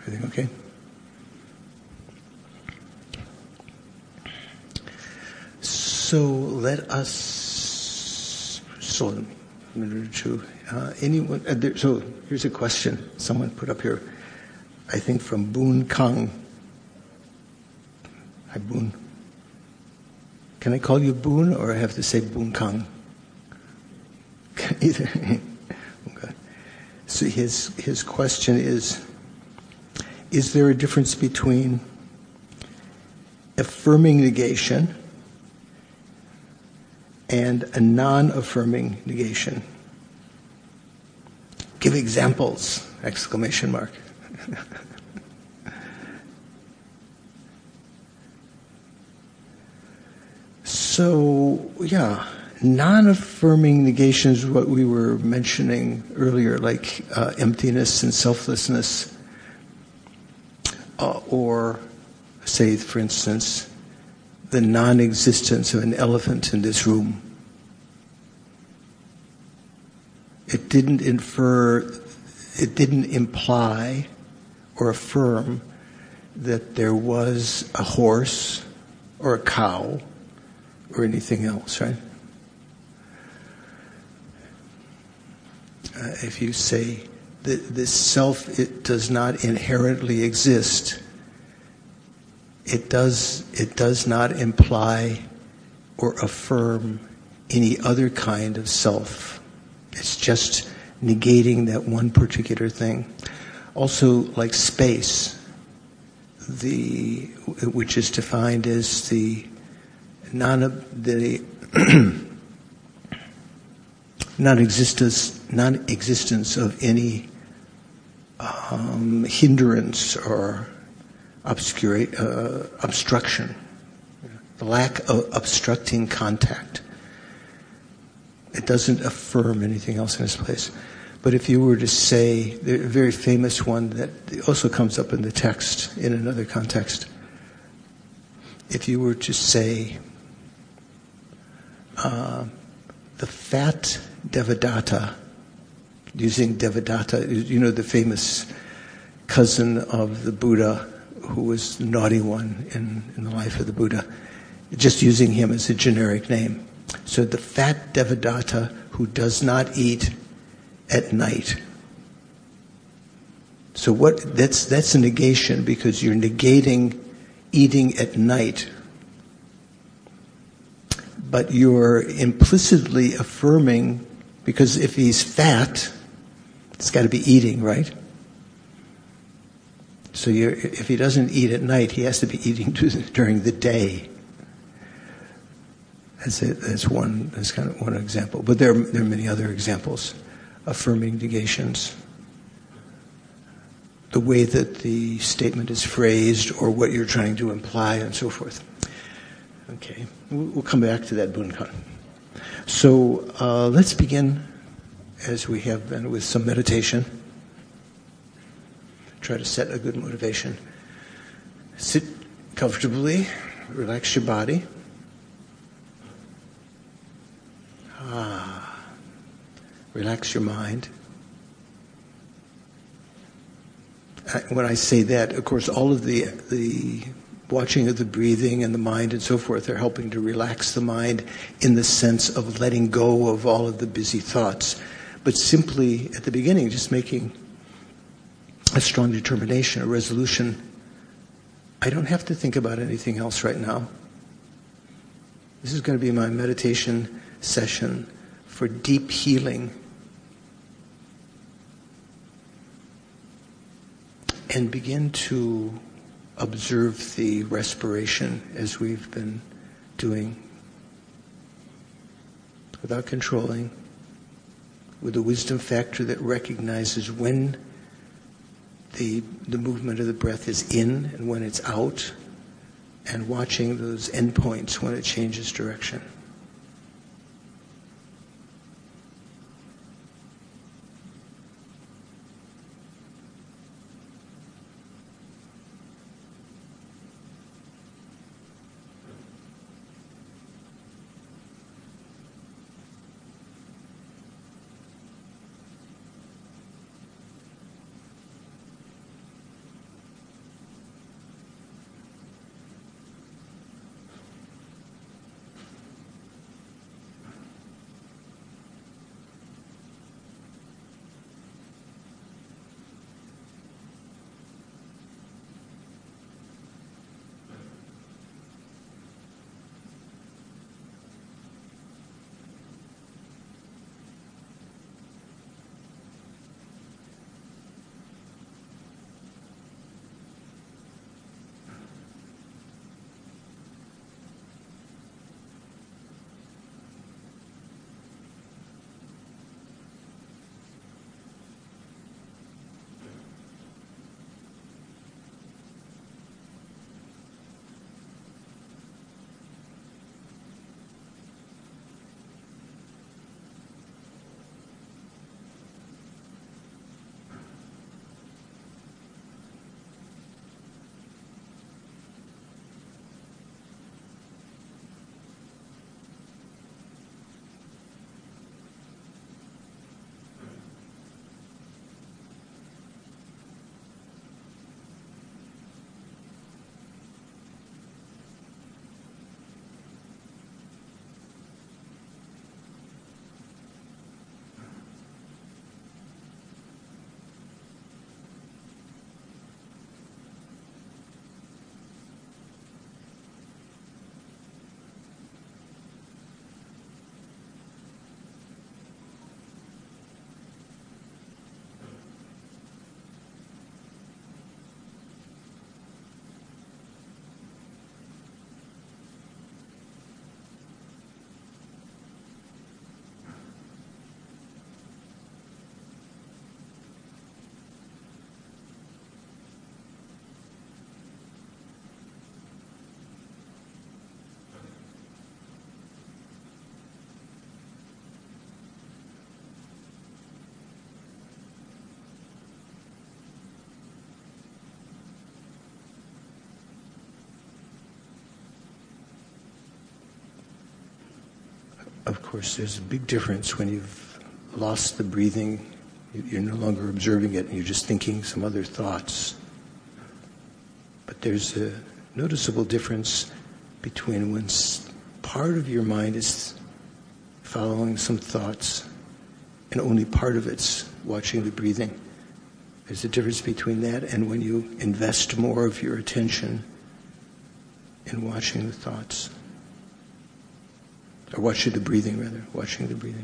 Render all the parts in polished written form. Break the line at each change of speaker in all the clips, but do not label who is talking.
Everything okay? So let us, so a minute or two. Anyone? So here's a question someone put up here, I think from Boon Kang. Hi, Boon. Can I call you Boon, or I have to say Boon Kang? Either. Okay. So his question is there a difference between affirming negation and a non-affirming negation? Give examples! Exclamation mark. So, yeah, non-affirming negation is what we were mentioning earlier, like emptiness and selflessness, or, say, for instance, the non-existence of an elephant in this room. It didn't imply or affirm that there was a horse or a cow or anything else, right? If you say that this self, it does not inherently exist, it does not imply or affirm any other kind of self. It's just negating that one particular thing. Also, like space, which is defined as the non-existence of any hindrance or obstruction, the lack of obstructing contact. It doesn't affirm anything else in its place. But if you were to say, the very famous one that also comes up in the text in another context, if you were to say, the fat Devadatta, using Devadatta, the famous cousin of the Buddha, who was the naughty one in the life of the Buddha, just using him as a generic name. So the fat Devadatta who does not eat at night. So that's a negation, because you're negating eating at night. But you're implicitly affirming, because if he's fat, it's got to be eating, right? So if he doesn't eat at night, he has to be eating during the day. That's kind of one example. But there are many other examples, affirming negations. The way that the statement is phrased, or what you're trying to imply, and so forth. Okay, we'll come back to that Bunkan. So let's begin, as we have been, with some meditation. Try to set a good motivation. Sit comfortably, relax your body. Relax your mind. When I say that, of course, all of the watching of the breathing and the mind and so forth are helping to relax the mind in the sense of letting go of all of the busy thoughts. But simply, at the beginning, just making a strong determination, a resolution. I don't have to think about anything else right now. This is going to be my meditation session for deep healing. And begin to observe the respiration as we've been doing, without controlling, with a wisdom factor that recognizes when the movement of the breath is in and when it's out, and watching those endpoints when it changes direction. Of course, there's a big difference when you've lost the breathing. You're no longer observing it, and you're just thinking some other thoughts. But there's a noticeable difference between when part of your mind is following some thoughts and only part of it's watching the breathing. There's a difference between that and when you invest more of your attention in watching the thoughts. Or watching the breathing, rather. Watching the breathing.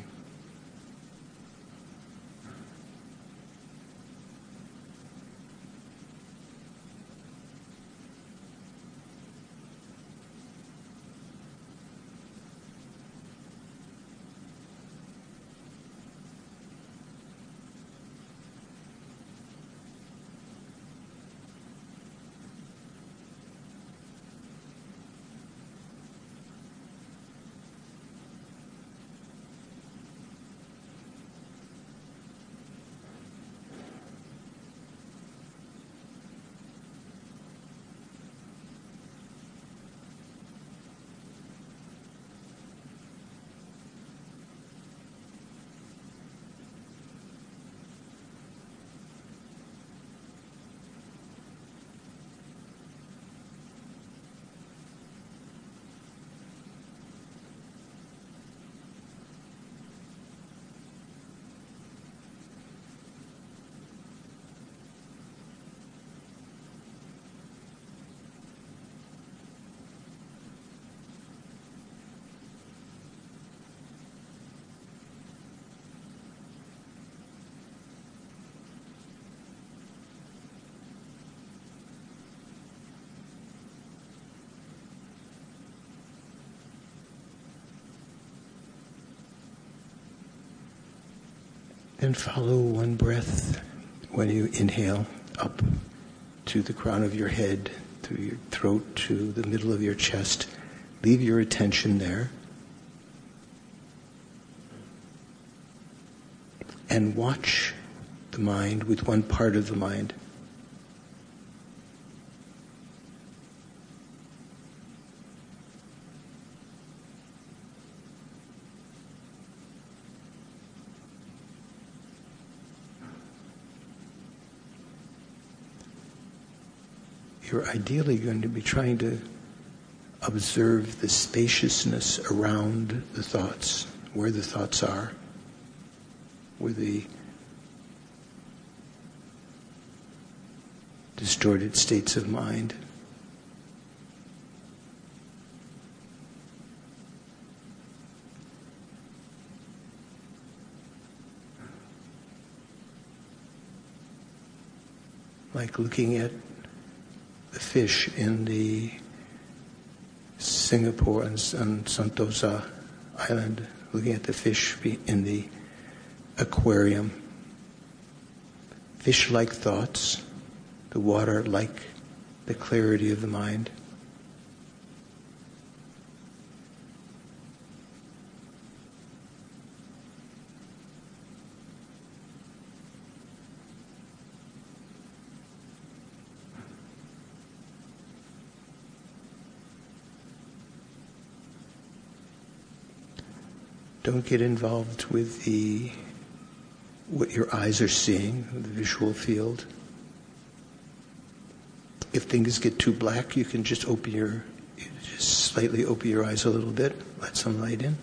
Then follow one breath when you inhale up to the crown of your head, through your throat to the middle of your chest. Leave your attention there. And watch the mind with one part of the mind. You're ideally going to be trying to observe the spaciousness around the thoughts, where the thoughts are, where the distorted states of mind. Like looking at the fish in the Singapore and Sentosa Island, looking at the fish in the aquarium. Fish like thoughts, the water like the clarity of the mind. Don't get involved with what your eyes are seeing, the visual field. If things get too black, you can just slightly open your eyes a little bit, let some light in.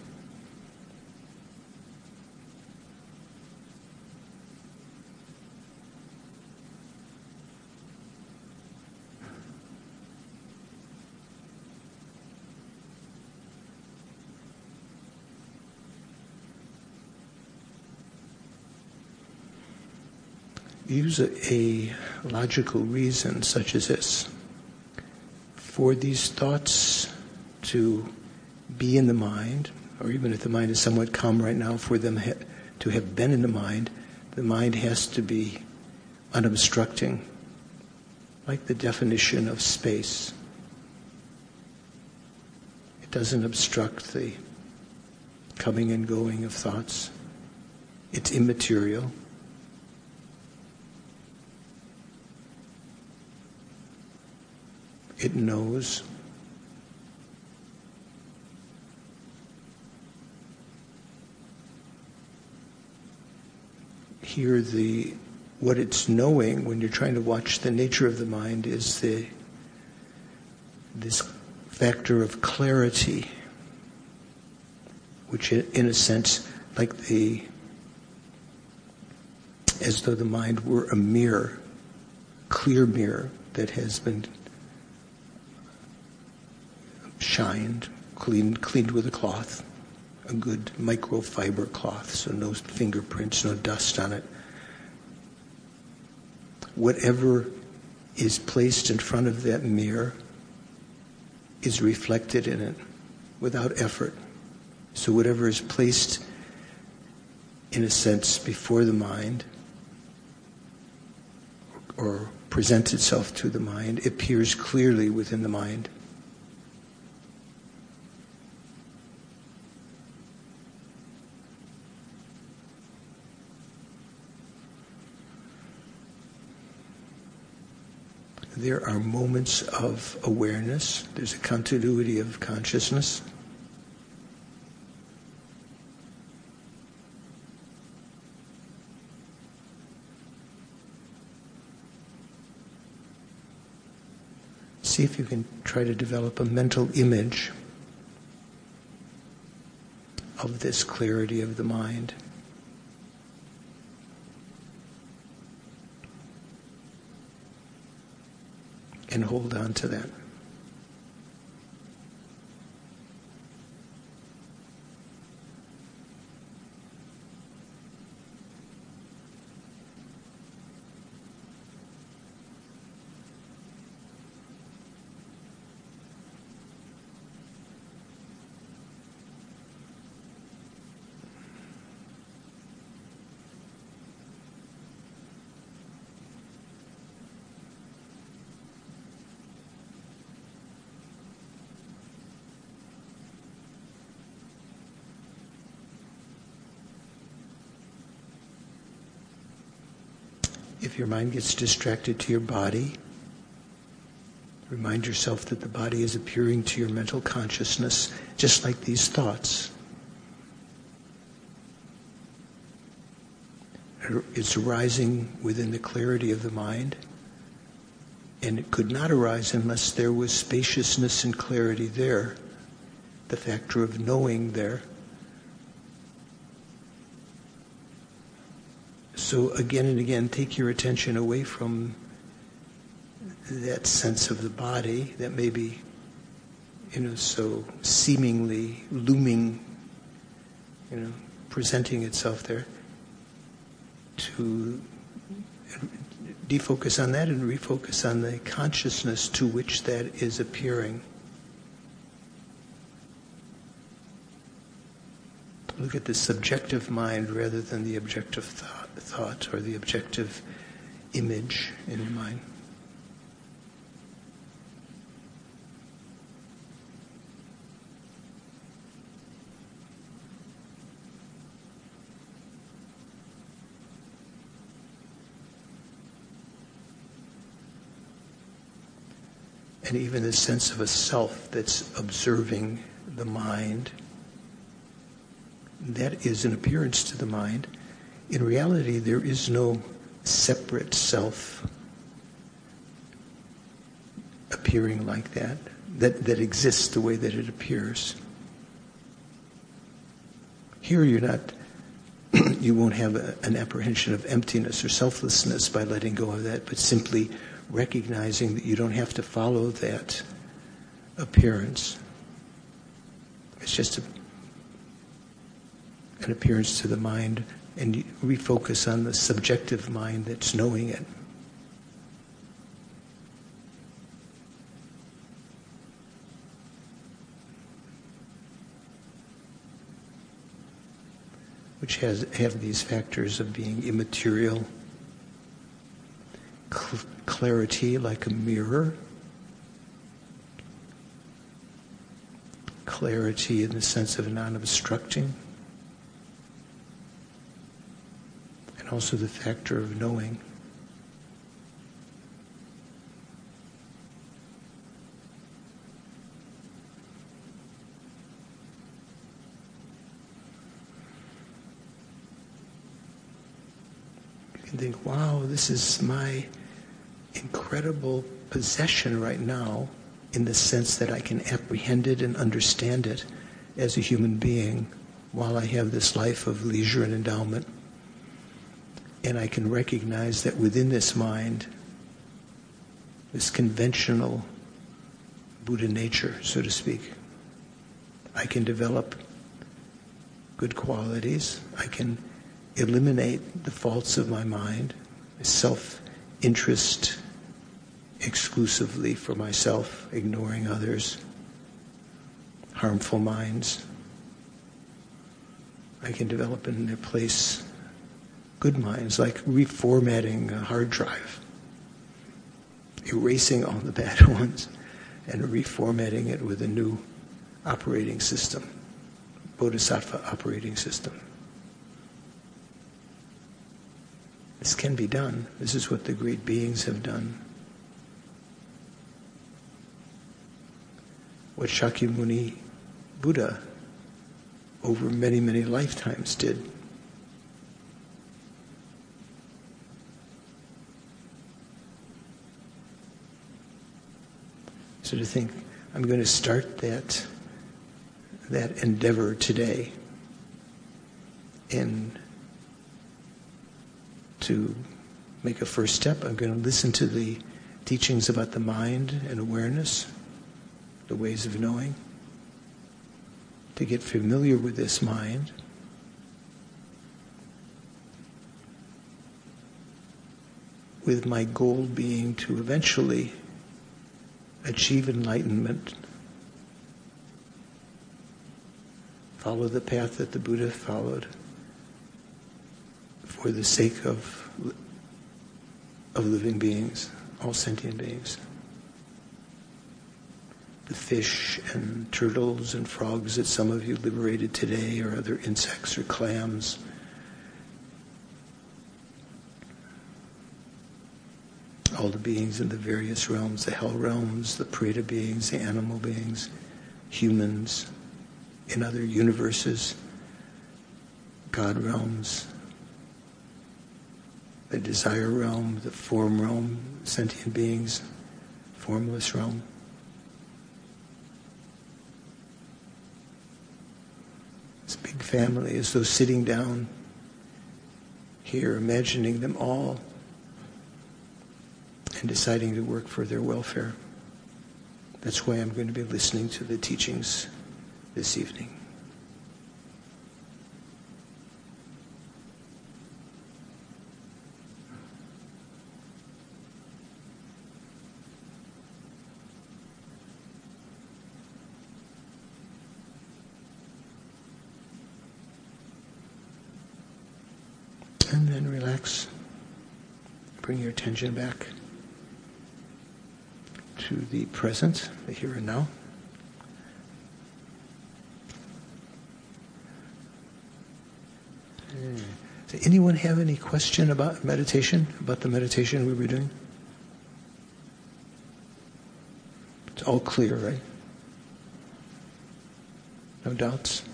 Use a logical reason such as this. For these thoughts to be in the mind, or even if the mind is somewhat calm right now, for them to have been in the mind has to be unobstructing, like the definition of space. It doesn't obstruct the coming and going of thoughts. It's immaterial. It knows. here what it's knowing when you're trying to watch the nature of the mind is this factor of clarity, which in a sense, as though the mind were a mirror, clear mirror that has been shined, cleaned with a cloth, a good microfiber cloth, so no fingerprints, no dust on it. Whatever is placed in front of that mirror is reflected in it without effort. So whatever is placed, in a sense, before the mind or presents itself to the mind appears clearly within the mind. There are moments of awareness. There's a continuity of consciousness. See if you can try to develop a mental image of this clarity of the mind. And hold on to that. If your mind gets distracted to your body, remind yourself that the body is appearing to your mental consciousness just like these thoughts. It's arising within the clarity of the mind, and it could not arise unless there was spaciousness and clarity there, the factor of knowing there. So again and again, take your attention away from that sense of the body that may be, so seemingly looming, presenting itself there, to defocus on that and refocus on the consciousness to which that is appearing. Look at the subjective mind rather than the objective thought or the objective image in your mind. And even the sense of a self that's observing the mind, that is an appearance to the mind. In reality, there is no separate self appearing like that exists the way that it appears. Here you won't have an apprehension of emptiness or selflessness by letting go of that, but simply recognizing that you don't have to follow that appearance. It's just an appearance to the mind, and you refocus on the subjective mind that's knowing it. Which have these factors of being immaterial, clarity like a mirror, clarity in the sense of non-obstructing, and also the factor of knowing. and think, wow, this is my incredible possession right now, in the sense that I can apprehend it and understand it as a human being while I have this life of leisure and endowment. And I can recognize that within this mind, this conventional Buddha nature, so to speak, I can develop good qualities. I can eliminate the faults of my mind, self-interest exclusively for myself, ignoring others, harmful minds. I can develop in their place good minds, like reformatting a hard drive, erasing all the bad ones and reformatting it with a new operating system, Bodhisattva operating system. This can be done. This is what the great beings have done. What Shakyamuni Buddha over many, many lifetimes did. So to think, I'm going to start that endeavor today, and to make a first step, I'm going to listen to the teachings about the mind and awareness, the ways of knowing, to get familiar with this mind, with my goal being to eventually achieve enlightenment, follow the path that the Buddha followed for the sake of living beings, all sentient beings. The fish and turtles and frogs that some of you liberated today, or other insects or clams. All the beings in the various realms, the hell realms, the Preta beings, the animal beings, humans in other universes, God realms, the desire realm, the form realm, sentient beings, formless realm. This big family, as though sitting down here, imagining them all and deciding to work for their welfare. That's why I'm going to be listening to the teachings this evening. And then relax. Bring your attention back to the present, the here and now. Does anyone have any question about meditation, about the meditation we were doing? It's all clear, right? No doubts?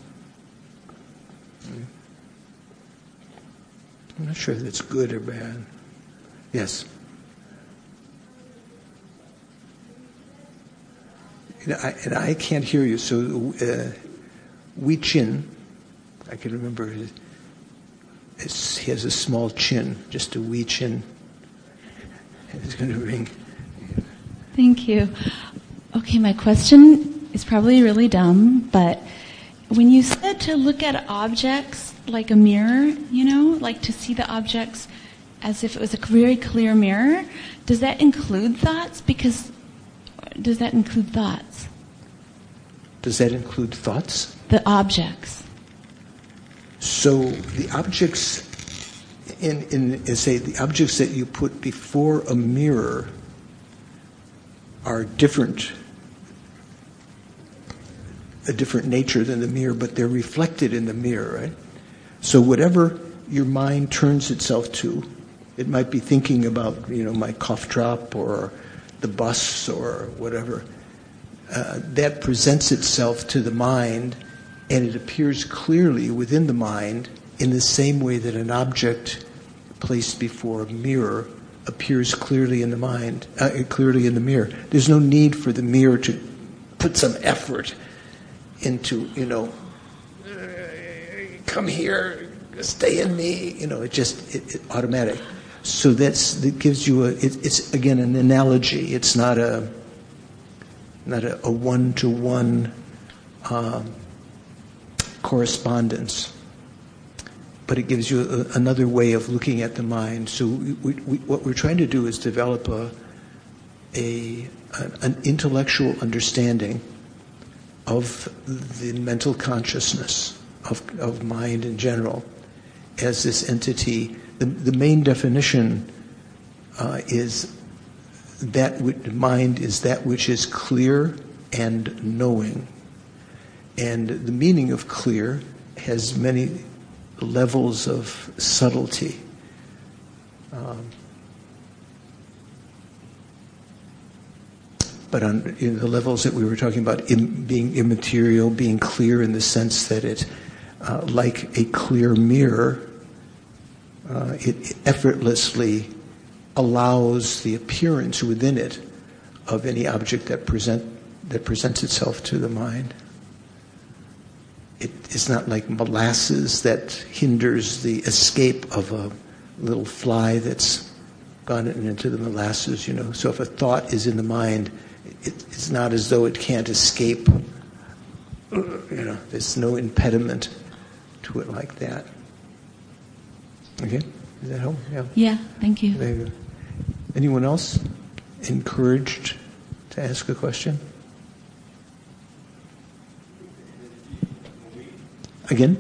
I'm not sure if it's good or bad. Yes? And I can't hear you, so Wee Chin, I can remember, he has a small chin, just a wee chin. It's going to ring.
Thank you. Okay, my question is probably really dumb, but when you said to look at objects like a mirror, like to see the objects as if it was a very clear mirror, does that include thoughts? Does that include thoughts?
Does that include thoughts?
The objects.
So the objects, the objects that you put before a mirror are different, a different nature than the mirror, but they're reflected in the mirror, right? So whatever your mind turns itself to, it might be thinking about, my cough drop or the bus or whatever, that presents itself to the mind, and it appears clearly within the mind in the same way that an object placed before a mirror appears clearly in the mind, clearly in the mirror. There's no need for the mirror to put some effort into, come here, stay in me. It's automatic. So that gives you it's again an analogy. It's not a one-to-one correspondence, but it gives you another way of looking at the mind. So what we're trying to do is develop an intellectual understanding of the mental consciousness of mind in general as this entity. The main definition is that mind is that which is clear and knowing. And the meaning of clear has many levels of subtlety. But on the levels that we were talking about, being immaterial, being clear in the sense that it, like a clear mirror, it effortlessly allows the appearance within it of any object that presents itself to the mind. It's not like molasses that hinders the escape of a little fly that's gone into the molasses, So if a thought is in the mind, it's not as though it can't escape. There's no impediment to it like that. Okay? Does that help? Yeah.
Yeah, thank you.
There you go. Anyone else encouraged to ask a question? Again?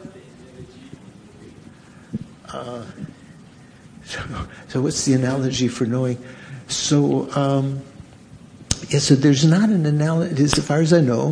So what's the analogy for knowing? So there's not an analogy, as far as I know.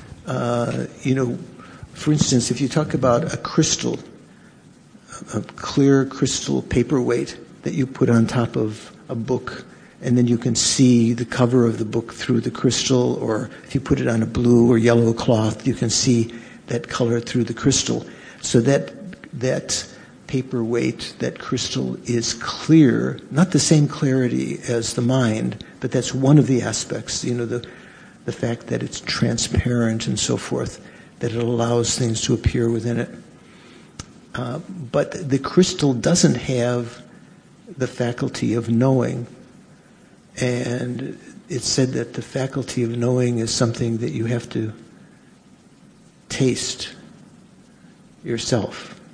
For instance, if you talk about a crystal, a clear crystal paperweight that you put on top of a book, and then you can see the cover of the book through the crystal, or if you put it on a blue or yellow cloth, you can see that color through the crystal. So that paperweight, that crystal is clear, not the same clarity as the mind, but that's one of the aspects, the fact that it's transparent and so forth, that it allows things to appear within it. But the crystal doesn't have the faculty of knowing. And it's said that the faculty of knowing is something that you have to taste yourself.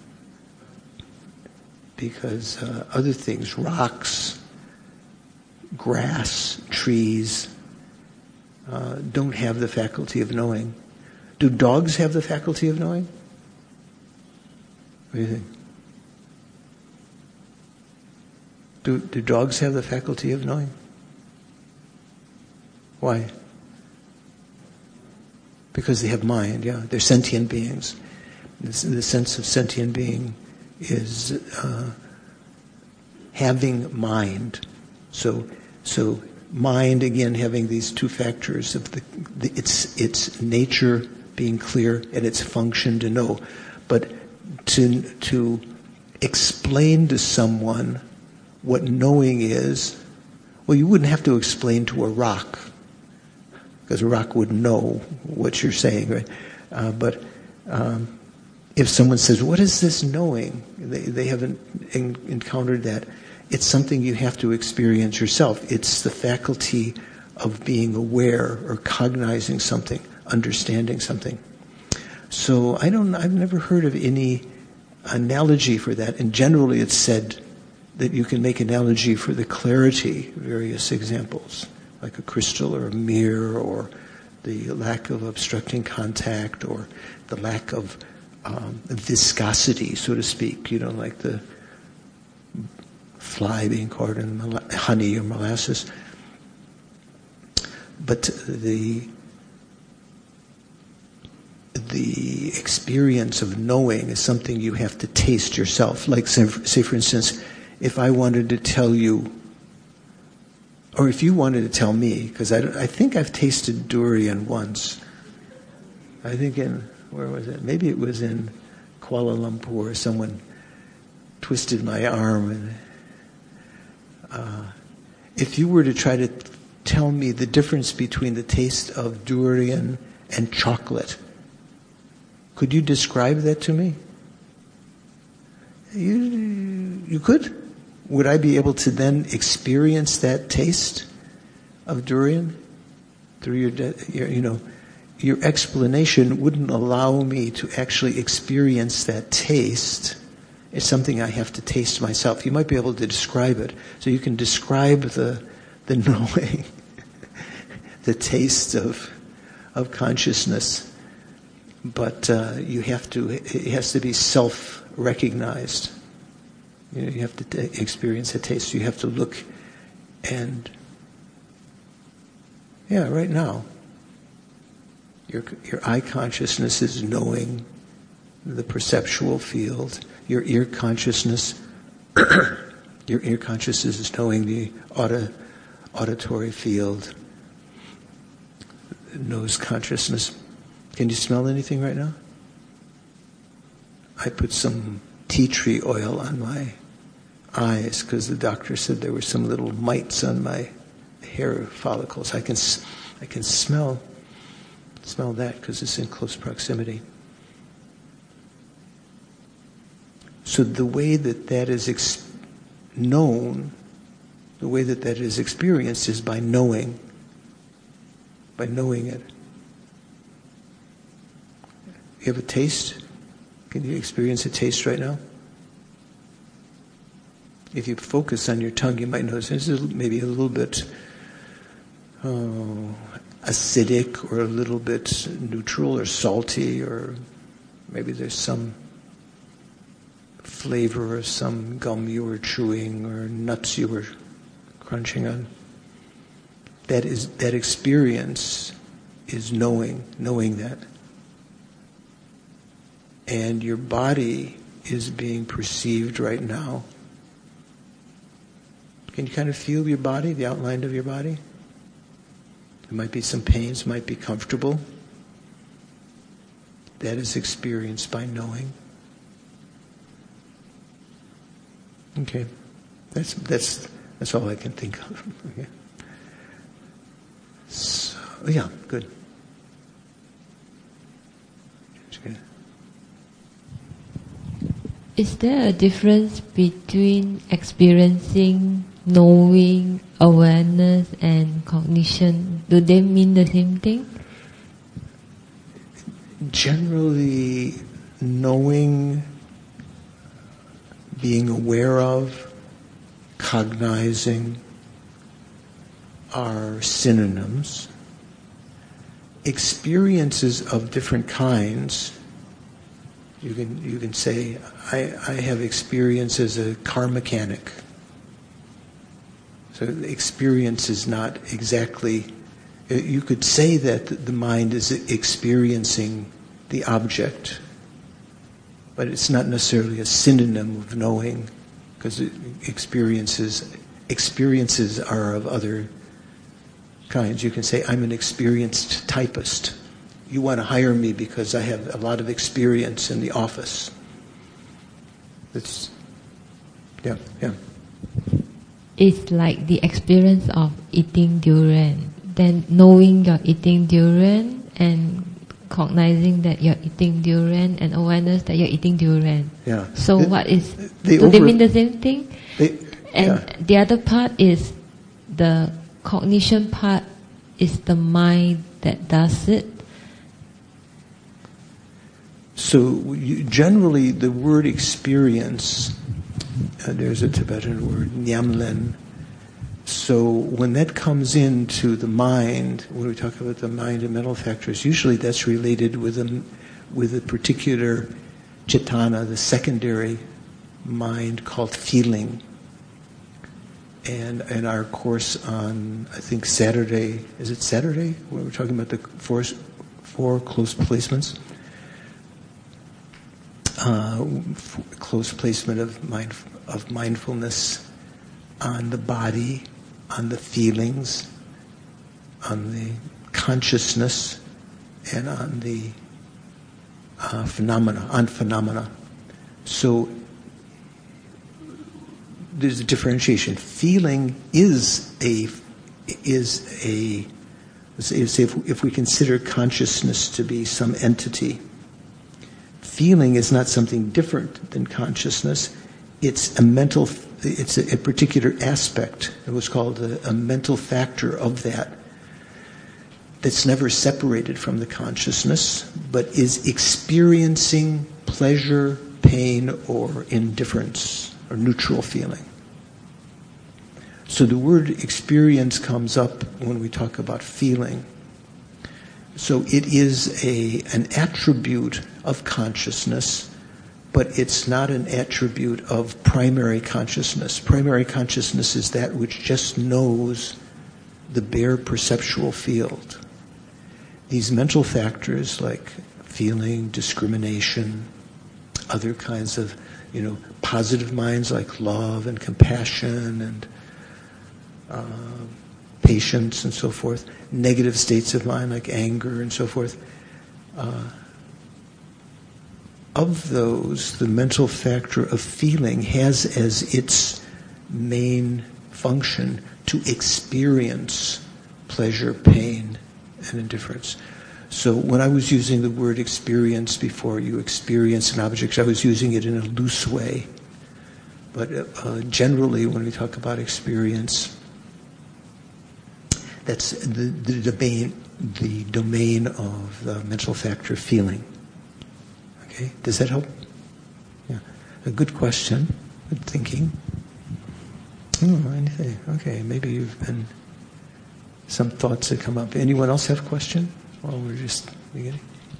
Because other things, rocks, grass, trees, don't have the faculty of knowing. Do dogs have the faculty of knowing? What do you think? Do dogs have the faculty of knowing? Why? Because they have mind, yeah. They're sentient beings. The sense of sentient being is having mind. So mind, again, having these two factors of its nature being clear and its function to know. But to explain to someone what knowing is, well, you wouldn't have to explain to a rock, because a rock would know what you're saying, right? But if someone says, what is this knowing? They haven't encountered that. It's something you have to experience yourself. It's the faculty of being aware or cognizing something, understanding something. So I've never heard of any analogy for that. And generally it's said that you can make analogy for the clarity, various examples, like a crystal or a mirror, or the lack of obstructing contact, or the lack of viscosity, so to speak, like the fly being caught in honey or molasses. But the experience of knowing is something you have to taste yourself. Like, say for instance, if I wanted to tell you, or if you wanted to tell me, because I think I've tasted durian once. I think where was it? Maybe it was in Kuala Lumpur. Someone twisted my arm. And if you were to try to tell me the difference between the taste of durian and chocolate, could you describe that to me? You could? Would I be able to then experience that taste of durian through your explanation wouldn't allow me to actually experience that taste. It's something I have to taste myself. You might be able to describe it. So you can describe the knowing, the taste of consciousness. But it has to be self-recognized. You have to experience a taste. You have to look and, right now, your eye consciousness is knowing the perceptual field. Your ear consciousness, is knowing the auditory field. Nose consciousness. Can you smell anything right now? I put some tea tree oil on my eyes because the doctor said there were some little mites on my hair follicles. I can smell that because it's in close proximity. So the way that is known, the way that is experienced is by knowing it. You have a taste? Can you experience a taste right now? If you focus on your tongue, you might notice this is maybe a little bit acidic or a little bit neutral or salty, or maybe there's some flavor or some gum you were chewing or nuts you were crunching on. That experience is knowing that. And your body is being perceived right now. Can you kind of feel your body, the outline of your body? There might be some pains, might be comfortable. That is experienced by knowing. Okay, that's all I can think of. Okay. So, yeah, good.
Is there a difference between experiencing, knowing, awareness, and cognition? Do they mean the same thing?
Generally, knowing, being aware of, cognizing are synonyms. Experiences of different kinds, you can say, I have experience as a car mechanic. So the experience is not exactly, you could say that the mind is experiencing the object, but it's not necessarily a synonym of knowing, because experiences are of other kinds. You can say, I'm an experienced typist. You want to hire me because I have a lot of experience in the office. Yeah.
It's like the experience of eating durian. Then knowing you're eating durian and cognizing that you're eating durian and awareness that you're eating durian.
Yeah.
So do they mean the same thing? The other part is the cognition part is the mind that does it.
So generally the word experience, there's a Tibetan word, nyamlen. So when that comes into the mind, when we talk about the mind and mental factors, usually that's related with a particular cetana, the secondary mind called feeling. And in our course on, I think Saturday, is it Saturday? When we're talking about the four close placements. Close placement of mindfulness on the body, on the feelings, on the consciousness, and on the phenomena. So there's a differentiation. Feeling is if we consider consciousness to be some entity, feeling is not something different than consciousness. It's a particular aspect. It was called a mental factor of that's never separated from the consciousness, but is experiencing pleasure, pain, or indifference, or neutral feeling. So the word experience comes up when we talk about feeling. So it is an attribute of consciousness, but it's not an attribute of primary consciousness. Primary consciousness is that which just knows the bare perceptual field. These mental factors like feeling, discrimination, other kinds of, positive minds like love and compassion and patience and so forth, negative states of mind like anger and so forth. Of those, the mental factor of feeling has as its main function to experience pleasure, pain, and indifference. So when I was using the word experience before, you experience an object, I was using it in a loose way. But generally, when we talk about experience, that's the domain of the mental factor feeling. Okay, does that help? Yeah, a good question, good thinking. Okay, maybe you've been some thoughts that come up. Anyone else have a question? Well, we're just beginning.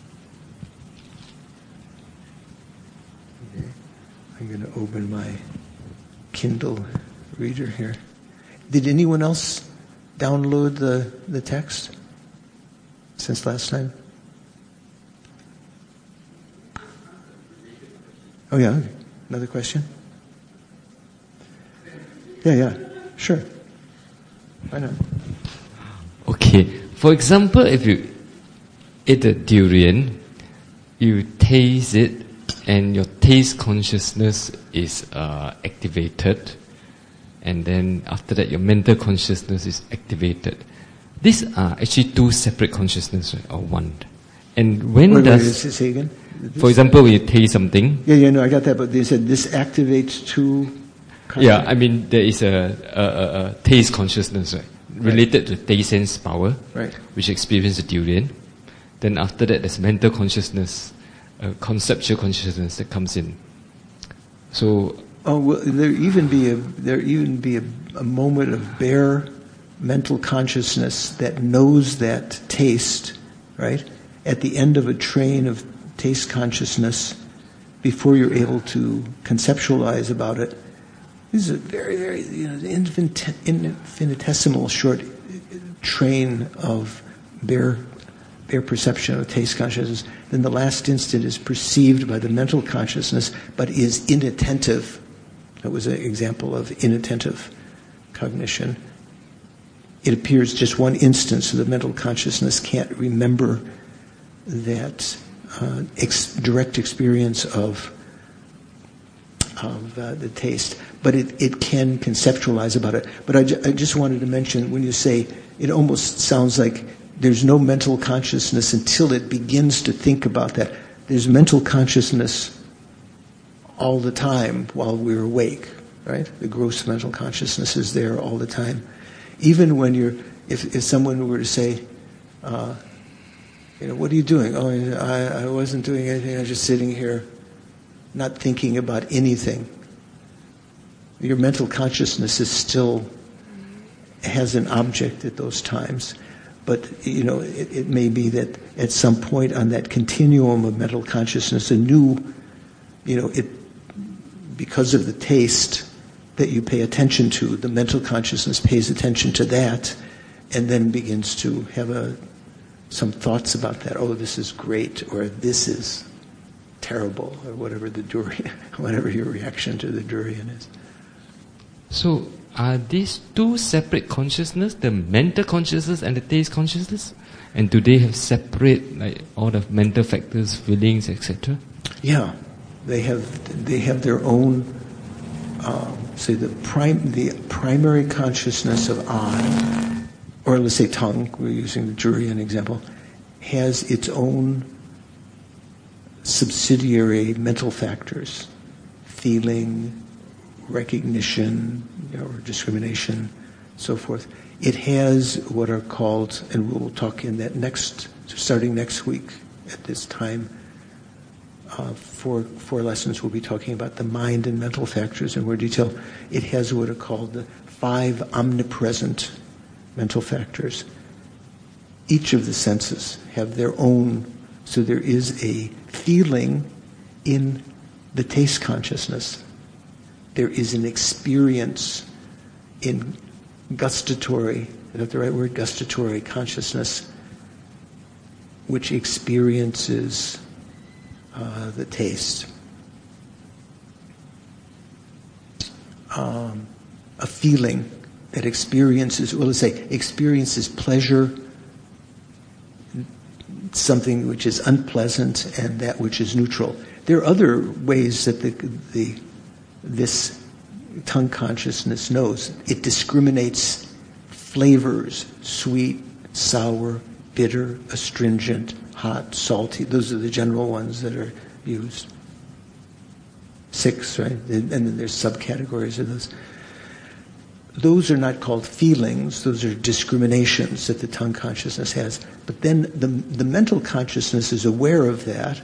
Okay, I'm going to open my Kindle reader here. Did anyone else download the text since last time? Oh yeah, another question? Yeah, sure. Why not?
Okay, for example, if you eat a durian, you taste it and your taste consciousness is activated, and then after that your mental consciousness is activated. These are actually two separate consciousnesses, or one. And when
wait, say again?
For example, when you taste something.
Yeah, no, I got that, but they said this activates two.
Yeah, I mean there is a taste consciousness, right? Related to taste sense power,
right,
which experience the durian. Then after that, there's mental consciousness, conceptual consciousness that comes in. So,
there even be a moment of bare mental consciousness that knows that taste, right? At the end of a train of taste consciousness, before you're able to conceptualize about it. This is a very, very infinitesimal short train of bare perception of taste consciousness. Then the last instant is perceived by the mental consciousness, but is inattentive. That was an example of inattentive cognition. It appears just one instant, so the mental consciousness can't remember that direct experience of the taste, but it can conceptualize about it. But I just wanted to mention, when you say, it almost sounds like there's no mental consciousness until it begins to think about that. There's mental consciousness all the time while we're awake, right? The gross mental consciousness is there all the time. Even when if someone were to say, what are you doing? Oh, I wasn't doing anything. I was just sitting here, not thinking about anything. Your mental consciousness has an object at those times. But, it may be that at some point on that continuum of mental consciousness, because of the taste that you pay attention to, the mental consciousness pays attention to that and then begins to have some thoughts about that. Oh, this is great, or this is terrible, or whatever whatever your reaction to the durian is.
So, are these two separate consciousness, the mental consciousness and the taste consciousness? And do they have separate, all the mental factors, feelings, etc.?
Yeah, they have their own say the primary consciousness of I, or let's say tongue, we're using the Jurian example, has its own subsidiary mental factors, feeling, recognition, or discrimination, so forth. It has what are called, and we'll talk in that starting next week at this time, four lessons we'll be talking about the mind and mental factors in more detail. It has what are called the 5 omnipresent mental factors. Each of the senses have their own, so there is a feeling in the taste consciousness. There is an experience in gustatory, is that the right word? Gustatory consciousness, which experiences the taste. A feeling that experiences pleasure, something which is unpleasant, and that which is neutral. There are other ways that this tongue consciousness knows. It discriminates flavors: sweet, sour, bitter, astringent, hot, salty. Those are the general ones that are used. 6, right? And then there's subcategories of those. Those are not called feelings. Those are discriminations that the tongue consciousness has. But then the mental consciousness is aware of that.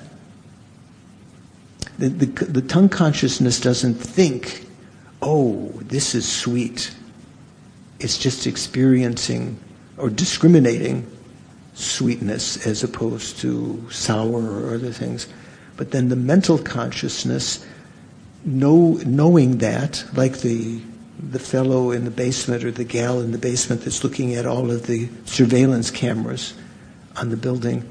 The tongue consciousness doesn't think, oh, this is sweet. It's just experiencing or discriminating sweetness as opposed to sour or other things. But then the mental consciousness, knowing that, like the fellow in the basement or the gal in the basement that's looking at all of the surveillance cameras on the building,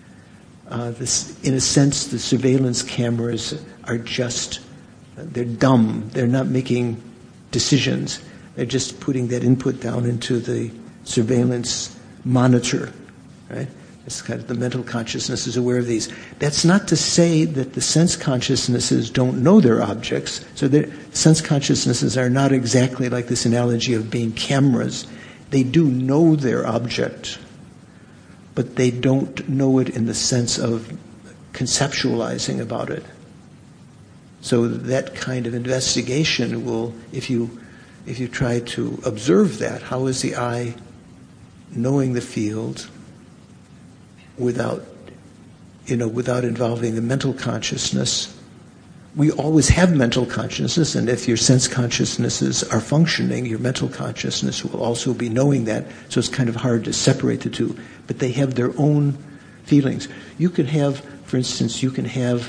in a sense, the surveillance cameras are they're dumb. They're not making decisions. They're just putting that input down into the surveillance monitor, right? It's kind of the mental consciousness is aware of these. That's not to say that the sense consciousnesses don't know their objects. So the sense consciousnesses are not exactly like this analogy of being cameras. They do know their object, but they don't know it in the sense of conceptualizing about it. So that kind of investigation will, if you try to observe that, how is the eye knowing the field without involving the mental consciousness? We always have mental consciousness, and if your sense consciousnesses are functioning, your mental consciousness will also be knowing that. So it's kind of hard to separate the two. But they have their own feelings. You can have, for instance, here's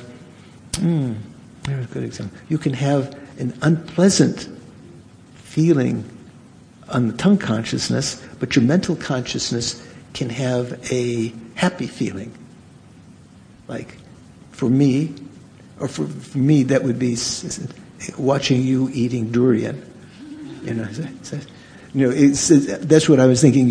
a good example. You can have an unpleasant feeling on the tongue consciousness, but your mental consciousness can have a happy feeling. Like, for me, that would be watching you eating durian. That's what I was thinking.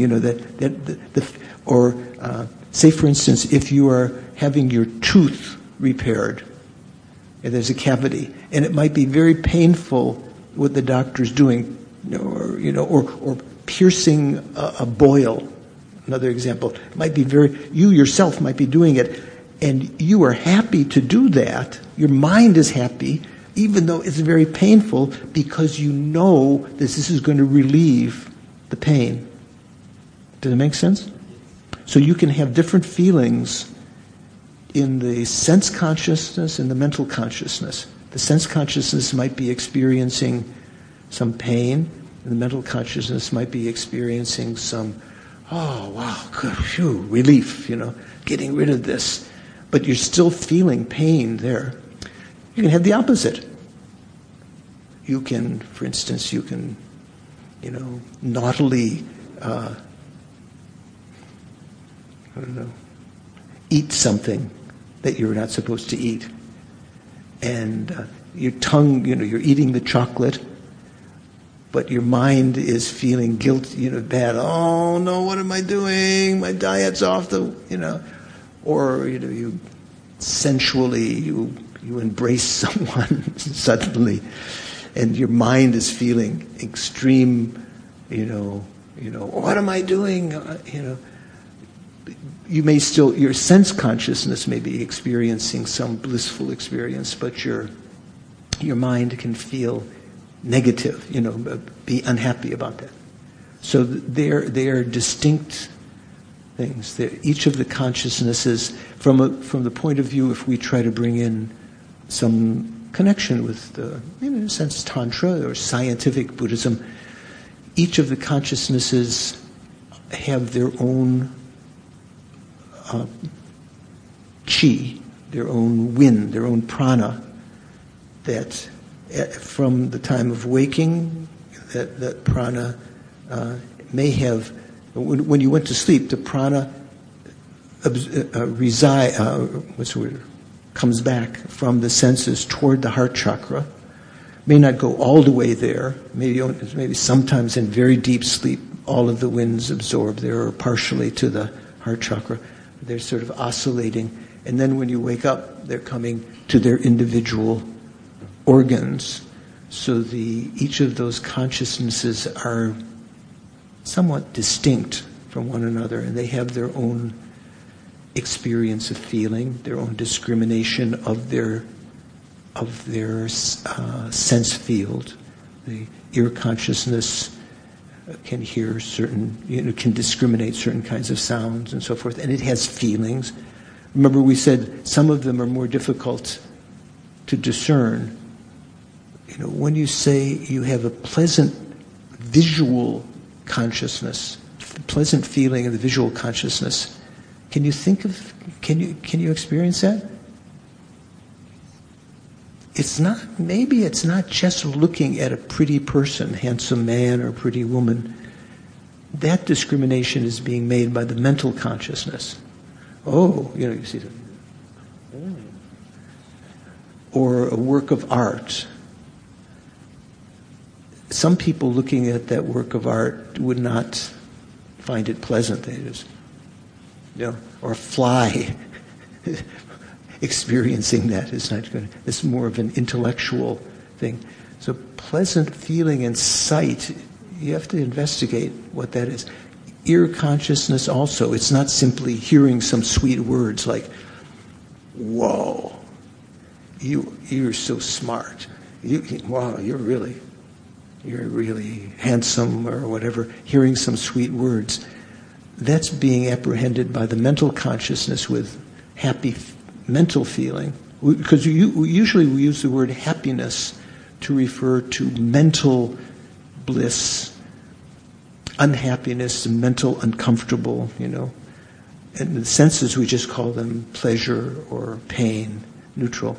Say, for instance, if you are having your tooth repaired, and there's a cavity, and it might be very painful what the doctor's doing, or piercing a boil. Another example, it might be you yourself might be doing it, and you are happy to do that. Your mind is happy, even though it's very painful, because you know that this is going to relieve the pain. Does it make sense? So you can have different feelings in the sense consciousness and the mental consciousness. The sense consciousness might be experiencing some pain, and the mental consciousness might be experiencing some, oh, wow, good, phew, relief, getting rid of this. But you're still feeling pain there. You can have the opposite. You can, for instance, naughtily, eat something that you're not supposed to eat. And your tongue, you're eating the chocolate, but your mind is feeling guilt, bad. Oh no, what am I doing? My diet's off or you sensually you embrace someone suddenly, and your mind is feeling extreme, what am I doing? You may still, your sense consciousness may be experiencing some blissful experience, but your mind can feel negative, be unhappy about that. So they are distinct things. Each of the consciousnesses, from the point of view, if we try to bring in some connection with, in a sense, Tantra or scientific Buddhism, each of the consciousnesses have their own chi, their own wind, their own prana, that from the time of waking, that prana may have, when you went to sleep, the prana comes back from the senses toward the heart chakra. May not go all the way there. Maybe sometimes in very deep sleep, all of the winds absorb there, or partially to the heart chakra. They're sort of oscillating. And then when you wake up, they're coming to their individual organs. So each of those consciousnesses are somewhat distinct from one another, and they have their own experience of feeling, their own discrimination of their sense field. The ear consciousness can hear certain, can discriminate certain kinds of sounds and so forth, and it has feelings. Remember, we said some of them are more difficult to discern. When you say you have a pleasant visual consciousness, pleasant feeling of the visual consciousness, can you experience that? Maybe it's not just looking at a pretty person, handsome man or pretty woman. That discrimination is being made by the mental consciousness. Oh, you see that. Or a work of art. Some people looking at that work of art would not find it pleasant. They just, or a fly experiencing that is not good. It's more of an intellectual thing. So pleasant feeling and sight, you have to investigate what that is. Ear consciousness also, it's not simply hearing some sweet words like, whoa, you're so smart. Wow, you're really handsome or whatever, hearing some sweet words. That's being apprehended by the mental consciousness with happy mental feeling. Because usually we use the word happiness to refer to mental bliss, unhappiness, mental uncomfortable, And the senses, we just call them pleasure or pain, neutral.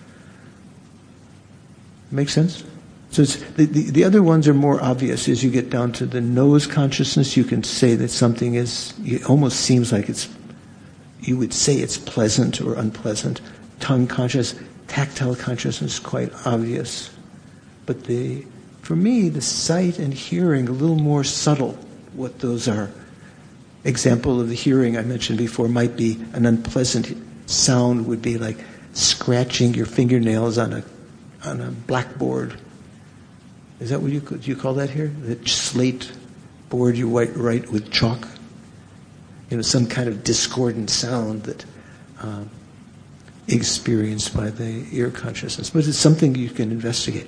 Make sense? So the other ones are more obvious. As you get down to the nose consciousness, you can say that something it almost seems like you would say it's pleasant or unpleasant. Tongue consciousness, tactile consciousness is quite obvious. But for me, the sight and hearing, a little more subtle what those are. Example of the hearing I mentioned before might be an unpleasant sound would be like scratching your fingernails on a blackboard. Is that what you call that here? The slate board you write with chalk? Some kind of discordant sound that experienced by the ear consciousness. But it's something you can investigate.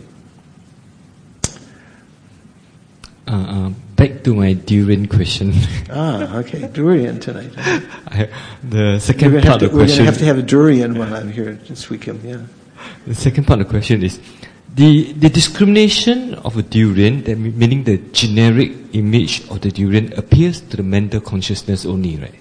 Back to my durian question.
Okay, durian tonight.
The second part of the question.
We're going to have to have a durian while I'm here this weekend, yeah.
The second part of the question is, the discrimination of a durian, meaning the generic image of the durian, appears to the mental consciousness only, right?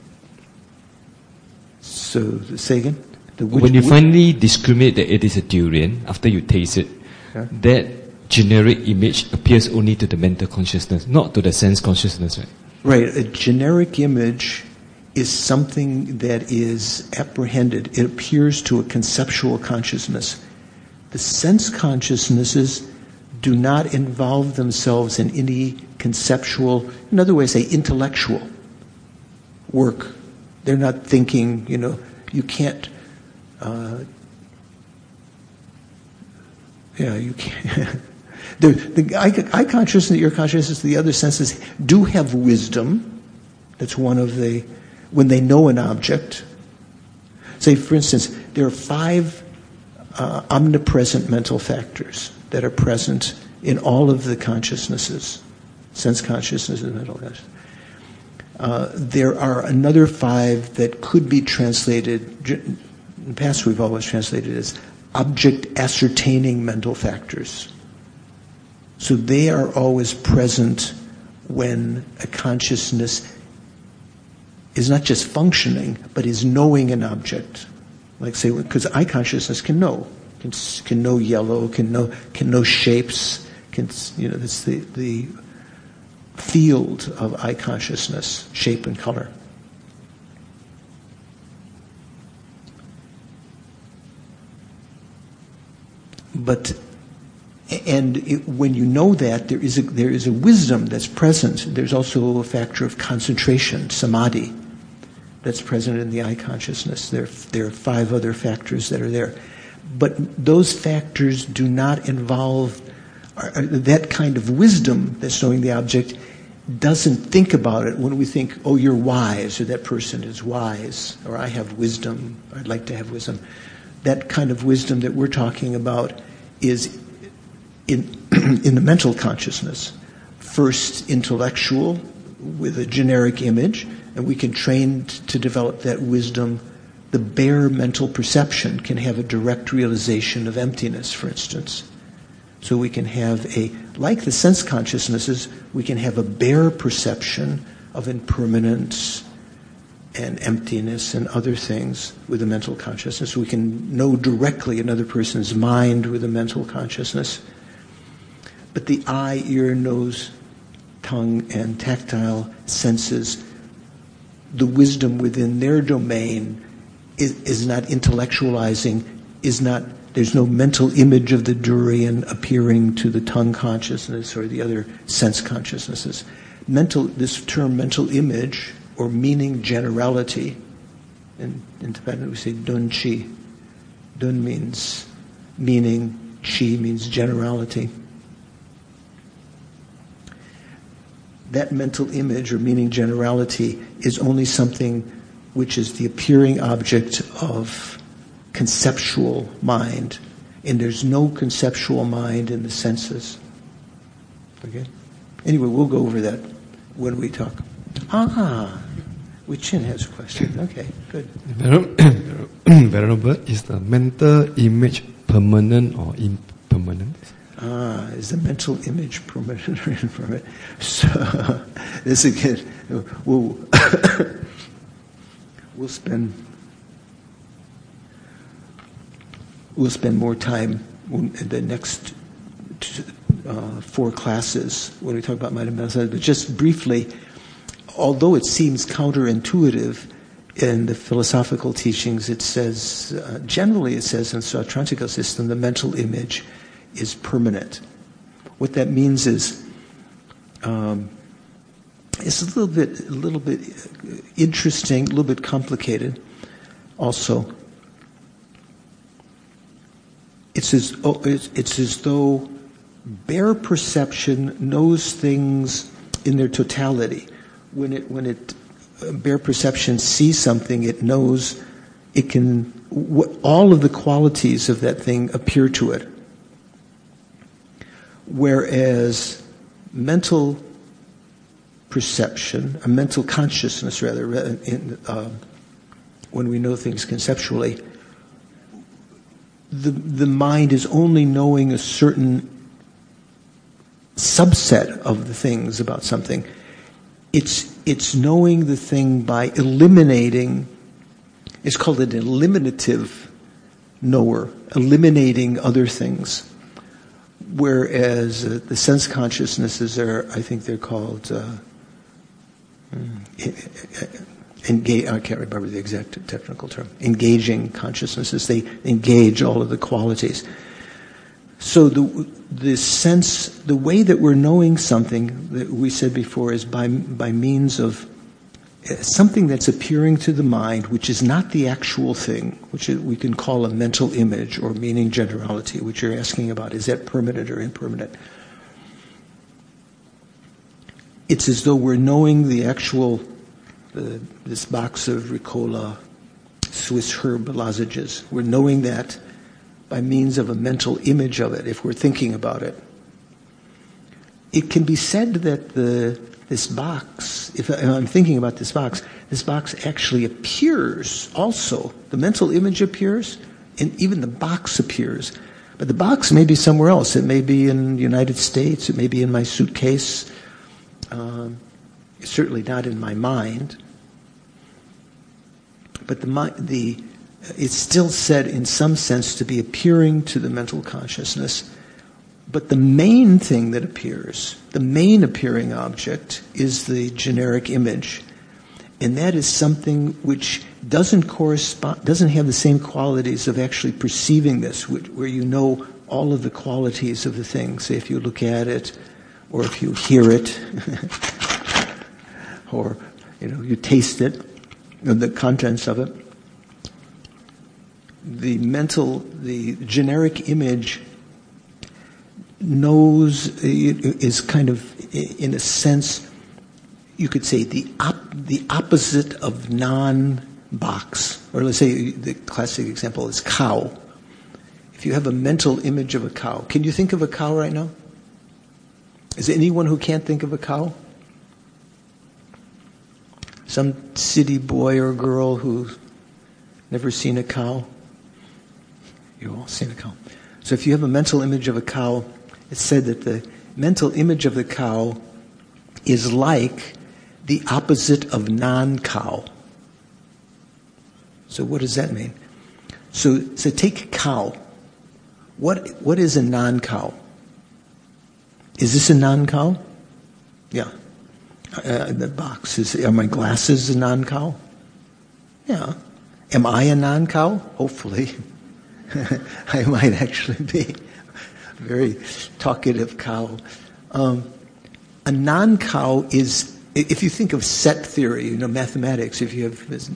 So, say again?
When you finally discriminate that it is a durian, after you taste it, that generic image appears only to the mental consciousness, not to the sense consciousness, right?
Right. A generic image is something that is apprehended. It appears to a conceptual consciousness. The sense consciousnesses do not involve themselves in any conceptual, another way to say intellectual work. They're not thinking, you can't, you can't, The eye consciousness, your consciousness, the other senses do have wisdom. That's one of the, when they know an object. Say, for instance, there are 5 omnipresent mental factors that are present in all of the consciousnesses, sense consciousness and mental consciousness. There are another 5 that could be translated, in the past we've always translated as object ascertaining mental factors. So they are always present when a consciousness is not just functioning, but is knowing an object. Like say, because eye consciousness can know yellow, can know shapes, that's the field of eye consciousness, shape and color. When you know that, there is a wisdom that's present. There's also a factor of concentration, samadhi, that's present in the eye consciousness. There are 5 other factors that are there. But those factors do not involve that kind of wisdom that's knowing the object doesn't think about it when we think, oh, you're wise, or that person is wise, or I have wisdom, or I'd like to have wisdom. That kind of wisdom that we're talking about is in the mental consciousness. First intellectual with a generic image, and we can train to develop that wisdom. The bare mental perception can have a direct realization of emptiness, for instance. So we can have like the sense consciousnesses, we can have a bare perception of impermanence and emptiness and other things with a mental consciousness. We can know directly another person's mind with a mental consciousness. But the eye, ear, nose, tongue, and tactile senses, the wisdom within their domain is not intellectualizing, there's no mental image of the durian appearing to the tongue consciousness or the other sense consciousnesses. This term mental image or meaning generality, in Tibetan we say dun chi. Dun means meaning, chi means generality. That mental image or meaning generality is only something which is the appearing object of conceptual mind, and there's no conceptual mind in the senses. Okay? Anyway, we'll go over that when we talk. Chin has a question. Okay, good.
Venerable, is the mental image permanent or impermanent?
Is the mental image permanent or impermanent? So, this again, we'll spend more time in the next 4 classes when we talk about mind and mental. But just briefly, although it seems counterintuitive in the philosophical teachings, it says, generally it says in Sautrantika system, the mental image is permanent. What that means is, it's a little bit interesting, a little bit complicated. Also, it's as though bare perception knows things in their totality. When bare perception sees something, it knows it can. All of the qualities of that thing appear to it. Whereas mental perception, a mental consciousness rather, when we know things conceptually, the mind is only knowing a certain subset of the things about something. It's knowing the thing by eliminating. It's called an eliminative knower, eliminating other things. Whereas the sense consciousnesses are, I think they're called I can't remember the exact technical term. Engaging consciousnesses. They engage all of the qualities. So the sense, the way that we're knowing something that we said before is by means of something that's appearing to the mind, which is not the actual thing, which we can call a mental image or meaning generality, which you're asking about. Is that permanent or impermanent? It's as though we're knowing the actual, this box of Ricola Swiss herb lozenges. We're knowing that by means of a mental image of it, if we're thinking about it. It can be said that this box, if I'm thinking about this box actually appears also. The mental image appears, and even the box appears. But the box may be somewhere else. It may be in the United States. It may be in my suitcase. It's certainly not in my mind. But it's still said in some sense to be appearing to the mental consciousness. But the main thing that appears, the main appearing object, is the generic image. And that is something which doesn't have the same qualities of actually perceiving this, where you know all of the qualities of the thing. Say if you look at it, or if you hear it, or you taste it, the contents of it. The generic image is kind of, in a sense, you could say the opposite of non-box. Or let's say the classic example is cow. If you have a mental image of a cow, can you think of a cow right now? Is there anyone who can't think of a cow? Some city boy or girl who's never seen a cow? You've all seen a cow. So if you have a mental image of a cow, it's said that the mental image of the cow is like the opposite of non-cow. So what does that mean? So take cow. What is a non-cow? Is this a non-cow? Yeah. The box are my glasses a non-cow? Yeah. Am I a non-cow? Hopefully. I might actually be a very talkative cow. A non-cow is, if you think of set theory, mathematics, if you have,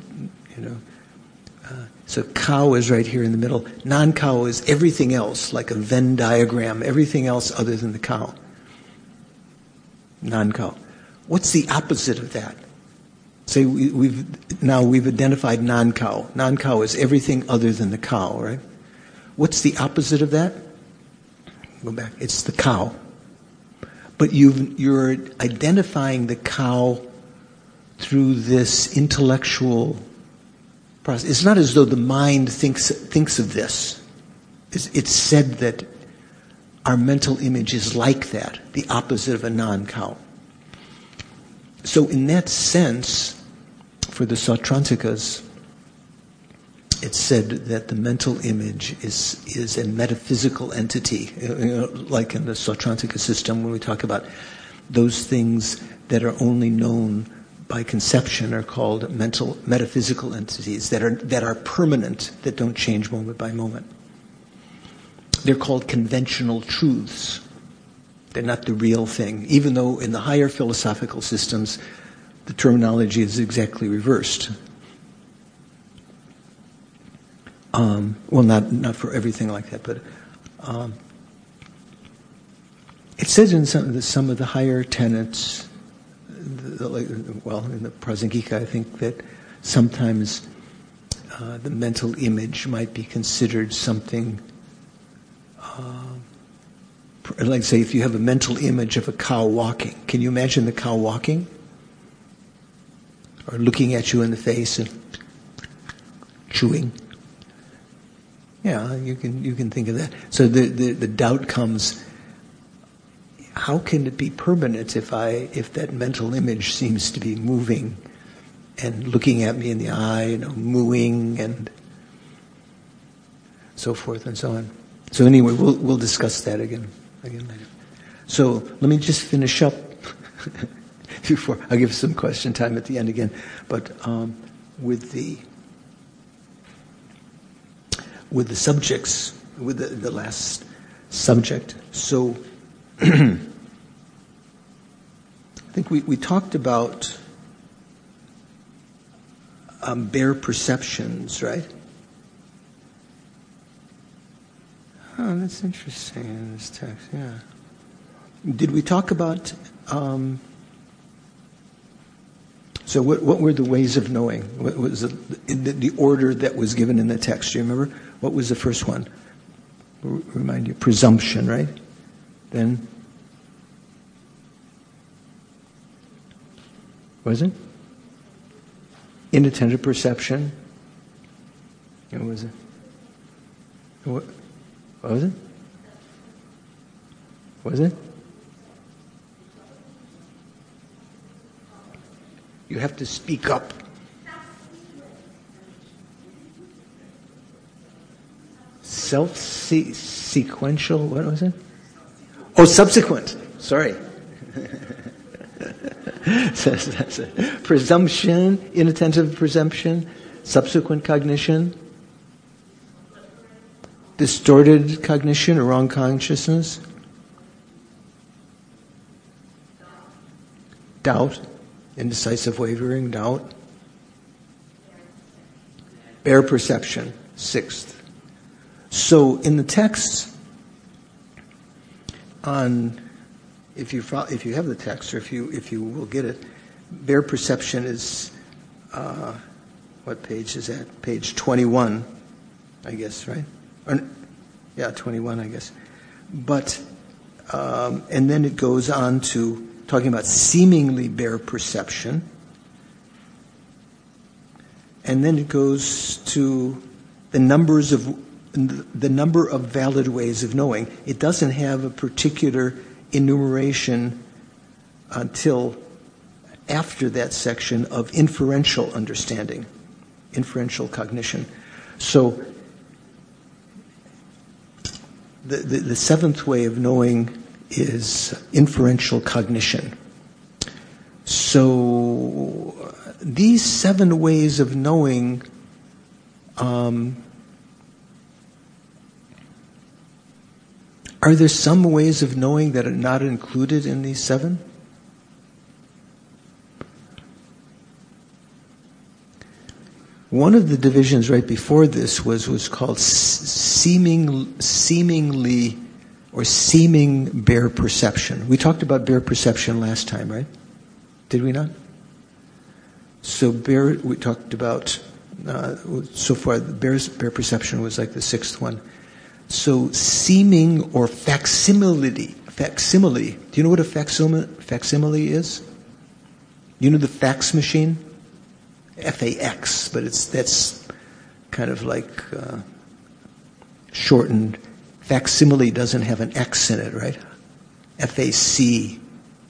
so cow is right here in the middle. Non-cow is everything else, like a Venn diagram, everything else other than the cow. Non-cow. What's the opposite of that? Say we've identified non-cow. Non-cow is everything other than the cow, right? What's the opposite of that? Go back. It's the cow. But you're identifying the cow through this intellectual process. It's not as though the mind thinks of this. It's said that our mental image is like that, the opposite of a non-cow. So in that sense, for the Sautrantikas, it's said that the mental image is a metaphysical entity, like in the Sautrantika system when we talk about those things that are only known by conception are called metaphysical entities that are permanent, that don't change moment by moment. They're called conventional truths. They're not the real thing, even though in the higher philosophical systems, the terminology is exactly reversed. Well, not for everything like that, but it says in some of the higher tenets, in the Prasangika, I think that sometimes the mental image might be considered something. Like say, if you have a mental image of a cow walking, can you imagine the cow walking? Or looking at you in the face and chewing? Yeah, you can think of that. So the doubt comes, how can it be permanent if that mental image seems to be moving and looking at me in the eye, mooing and so forth and so on. So anyway, we'll discuss that again later. So let me just finish up before I'll give some question time at the end again. But with the subjects, with the last subject. So I think we talked about bare perceptions, right? Oh, that's interesting in this text, yeah. Did we talk about, so what were the ways of knowing? What was the order that was given in the text? Do you remember? What was the first one? Remind you, presumption, right? Then, was it? Inattentive perception. What was it? What was it? Was it? You have to speak up. Self-sequential, what was it? Oh, subsequent. Sorry. Presumption, inattentive presumption, subsequent cognition, distorted cognition or wrong consciousness, doubt, indecisive wavering, doubt, bare perception, sixth. So in the text, if you have the text, or if you will get it, bare perception is what page is that? Page 21, I guess, right? Yeah, 21, I guess. But and then it goes on to talking about seemingly bare perception, and then it goes to the number of valid ways of knowing. It doesn't have a particular enumeration until after that section of inferential understanding, inferential cognition. So the seventh way of knowing is inferential cognition. So these 7 ways of knowing are there some ways of knowing that are not included in these 7? One of the divisions right before this was called seemingly or seeming bare perception. We talked about bare perception last time, right? Did we not? So we talked about, so far, bare perception was like the 6th one. So seeming or facsimile. Do you know what a facsimile is? You know the fax machine? F-A-X, but that's kind of like shortened. Facsimile doesn't have an X in it, right? F-A-C.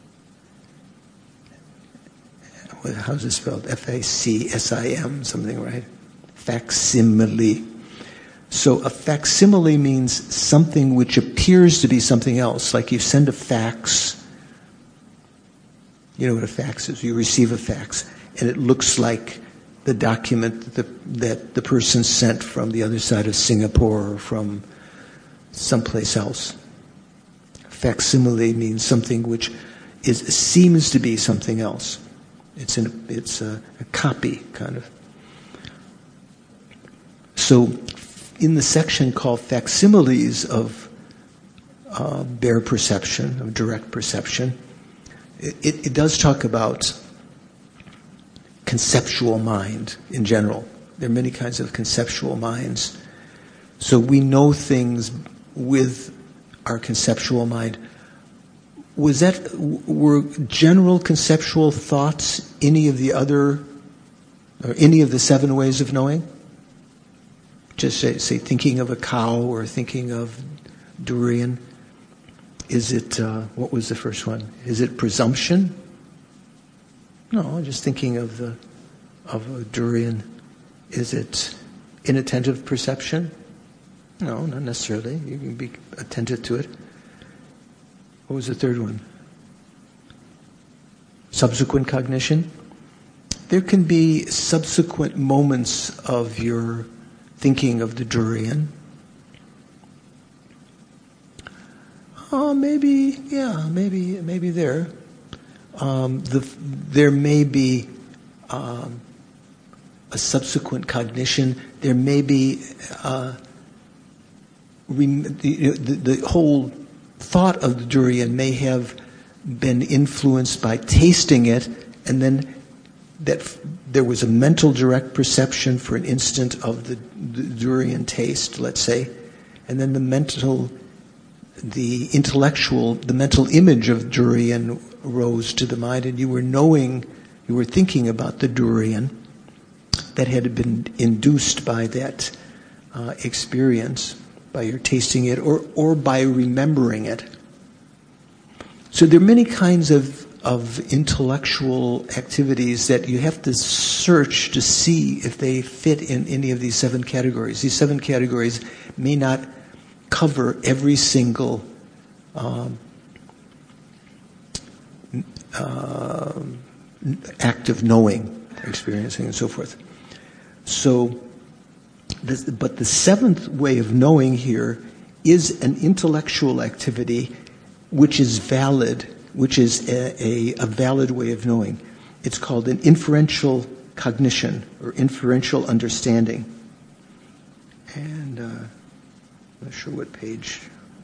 How's it spelled? F-A-C-S-I-M, something, right? Facsimile. So a facsimile means something which appears to be something else. Like you send a fax. You know what a fax is? You receive a fax, and it looks like the document that the person sent from the other side of Singapore or from someplace else. Facsimile means something which seems to be something else. It's a copy, kind of. So in the section called facsimiles of bare perception, of direct perception, it does talk about conceptual mind in general. There are many kinds of conceptual minds. So we know things with our conceptual mind. Were general conceptual thoughts any of the 7 ways of knowing? Just say thinking of a cow or thinking of durian. Is it, what was the first one? Is it presumption? No, just thinking of a durian. Is it inattentive perception? No, not necessarily. You can be attentive to it. What was the third one? Subsequent cognition. There can be subsequent moments of your thinking of the durian. Oh, maybe there. There may be a subsequent cognition. There may be the whole thought of the durian may have been influenced by tasting it, and then that there was a mental direct perception for an instant of the durian taste, let's say, and then the mental image of durian rose to the mind, and you were thinking about the durian that had been induced by that experience, by your tasting it or by remembering it. So there are many kinds of intellectual activities that you have to search to see if they fit in any of these 7 categories. These 7 categories may not cover every single act of knowing, experiencing, and so forth. So, but the 7th way of knowing here is an intellectual activity which is valid, which is a valid way of knowing. It's called an inferential cognition or inferential understanding. And I'm not sure what page.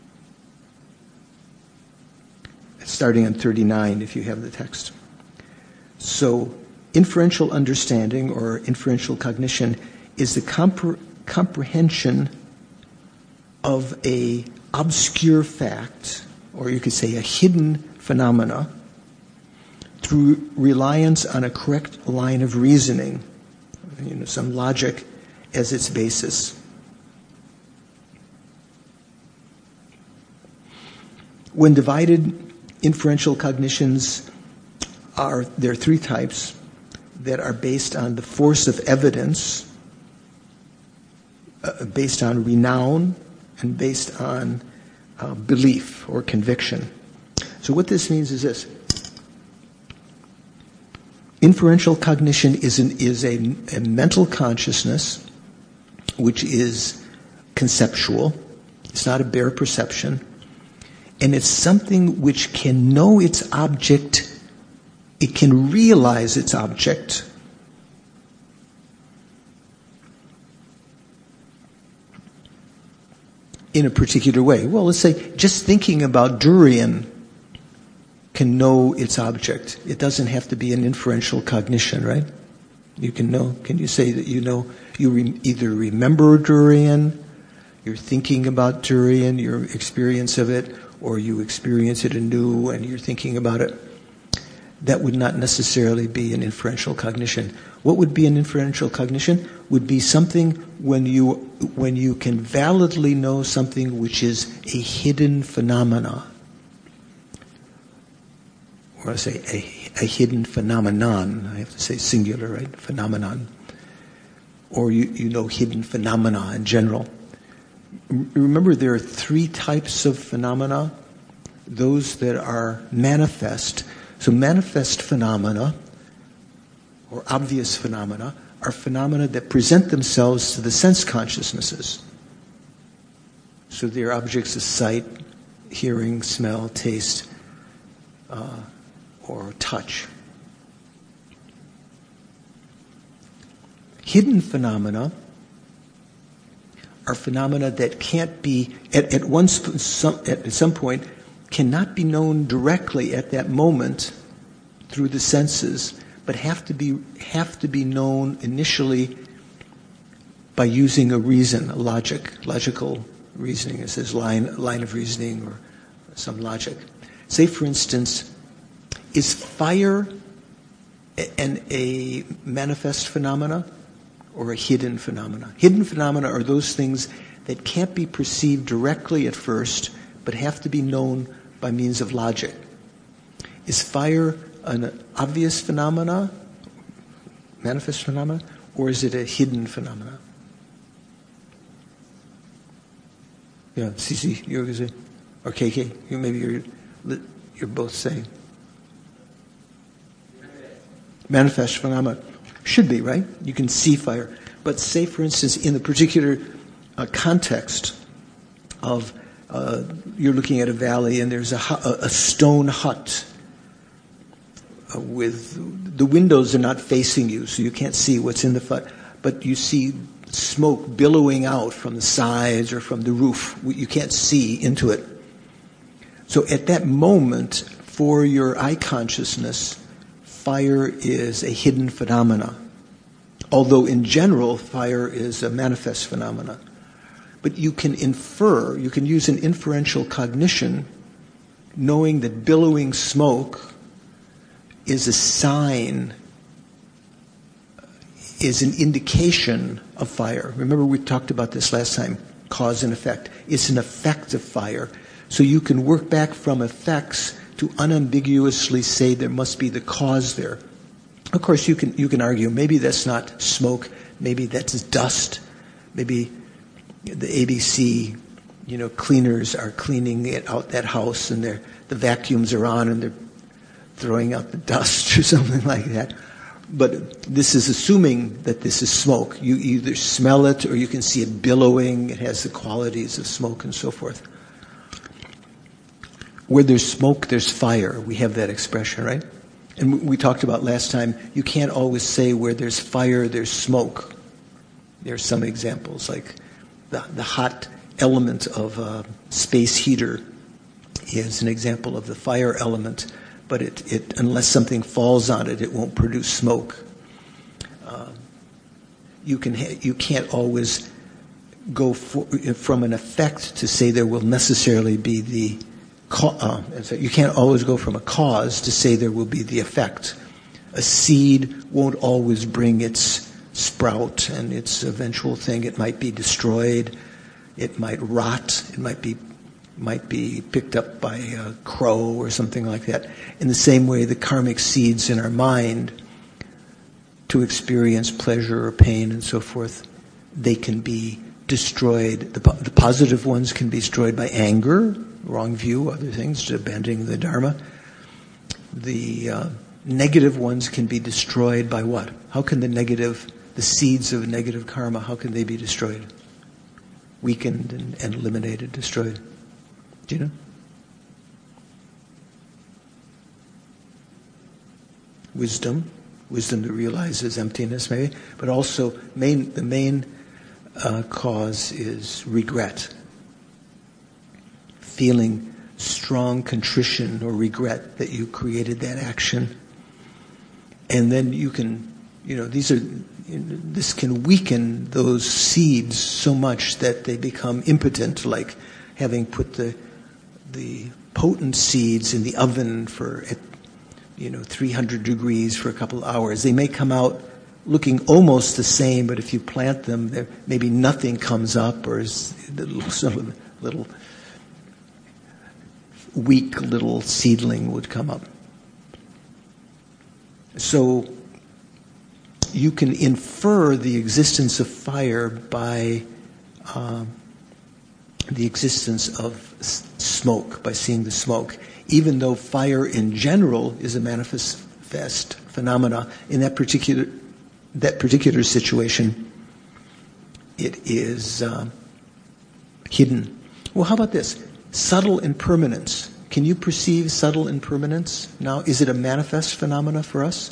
It's starting on 39 if you have the text. So inferential understanding or inferential cognition is the comprehension of a obscure fact, or you could say a hidden phenomena, through reliance on a correct line of reasoning, some logic as its basis. When divided, inferential cognitions there are 3 types that are based on the force of evidence, based on renown, and based on belief or conviction. So what this means is this. Inferential cognition is a mental consciousness which is conceptual. It's not a bare perception. And it's something which can know its object. It can realize its object in a particular way. Well, let's say just thinking about durian can know its object. It doesn't have to be an inferential cognition, right? You can know. Can you say that you either remember durian, you're thinking about durian, your experience of it, or you experience it anew and you're thinking about it? That would not necessarily be an inferential cognition. What would be an inferential cognition? Would be something when you can validly know something which is a hidden phenomena. Or I say a hidden phenomenon. I have to say singular, right? Phenomenon. Or you know hidden phenomena in general. Remember, there are 3 types of phenomena. Those that are manifest. So manifest phenomena, or obvious phenomena, are phenomena that present themselves to the sense consciousnesses. So they are objects of sight, hearing, smell, taste, or touch. Hidden phenomena are phenomena that can't be, at some point, cannot be known directly at that moment through the senses, but have to be known initially by using a reason, a logical reasoning. It says line of reasoning or some logic. Say, for instance, is fire a manifest phenomena or a hidden phenomena? Hidden phenomena are those things that can't be perceived directly at first, but have to be known by means of logic. Is fire an obvious phenomena, manifest phenomena, or is it a hidden phenomena? Yeah, Cici, you're going to say, or KK, you're both saying. Manifest phenomena should be, right? You can see fire. But say, for instance, in the particular context of you're looking at a valley and there's a stone hut with the windows are not facing you, so you can't see what's in the fire, but you see smoke billowing out from the sides or from the roof. You can't see into it. So at that moment, for your eye consciousness, fire is a hidden phenomena. Although in general, fire is a manifest phenomena. But you can infer, you can use an inferential cognition, knowing that billowing smoke is a sign, is an indication of fire. Remember we talked about this last time, cause and effect. It's an effect of fire. So you can work back from effects to unambiguously say there must be the cause there. Of course, you can argue maybe that's not smoke, maybe that's dust, maybe the ABC, cleaners are cleaning it out that house, and the vacuums are on, and they're throwing out the dust or something like that. But this is assuming that this is smoke. You either smell it or you can see it billowing. It has the qualities of smoke and so forth. Where there's smoke, there's fire. We have that expression, right? And we talked about last time, you can't always say where there's fire, there's smoke. There are some examples, like the hot element of a space heater is an example of the fire element, but it unless something falls on it, it won't produce smoke. You can't always go from an effect to say there will necessarily be the you can't always go from a cause to say there will be the effect. A seed won't always bring its sprout and its eventual thing. It might be destroyed. It might rot. It might be picked up by a crow or something like that. In the same way, the karmic seeds in our mind to experience pleasure or pain and so forth, they can be destroyed. The positive ones can be destroyed by anger, wrong view, other things, abandoning the Dharma. The negative ones can be destroyed by what? How can the seeds of negative karma, how can they be destroyed? Weakened and eliminated, destroyed. Do you know? Wisdom that realizes emptiness, maybe, but also the main cause is regret. Feeling strong contrition or regret that you created that action. And then you can, this can weaken those seeds so much that they become impotent, like having put the potent seeds in the oven for 300 degrees for a couple of hours. They may come out looking almost the same, but if you plant them, maybe nothing comes up, or little weak little seedling would come up. So you can infer the existence of fire by the existence of smoke, by seeing the smoke, even though fire in general is a manifest phenomena. In that particular situation, it is hidden. Well, how about this? Subtle impermanence. Can you perceive subtle impermanence now? Is it a manifest phenomena for us?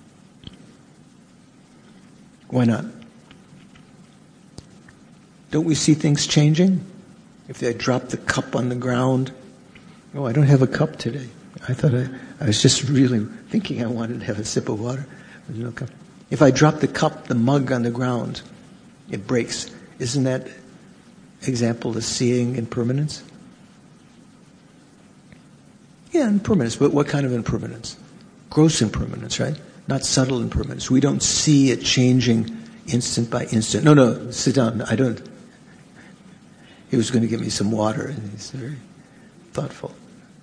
Why not? Don't we see things changing? If they drop the cup on the ground, oh, I don't have a cup today. I thought I was just really thinking I wanted to have a sip of water. There's no cup. If I drop the mug on the ground, it breaks. Isn't that example of seeing impermanence? Yeah, impermanence, but what kind of impermanence? Gross impermanence, right? Not subtle impermanence. We don't see it changing instant by instant. No, sit down. I don't. He was going to give me some water, and he's very thoughtful.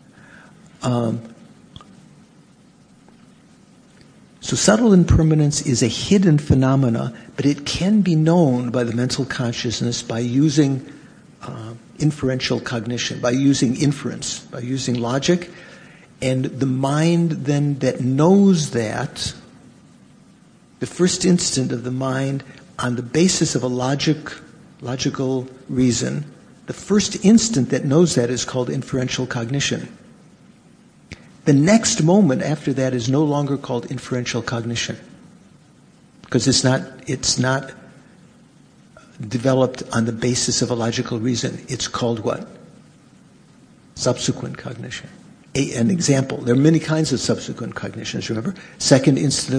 So subtle impermanence is a hidden phenomena, but it can be known by the mental consciousness by using inferential cognition, by using inference, by using logic. And the mind then that knows that, the first instant of the mind, on the basis of a logical reason, the first instant that knows that is called inferential cognition. The next moment after that is no longer called inferential cognition, because it's not developed on the basis of a logical reason. It's called what? Subsequent cognition. An example. There are many kinds of subsequent cognitions. Remember, second instant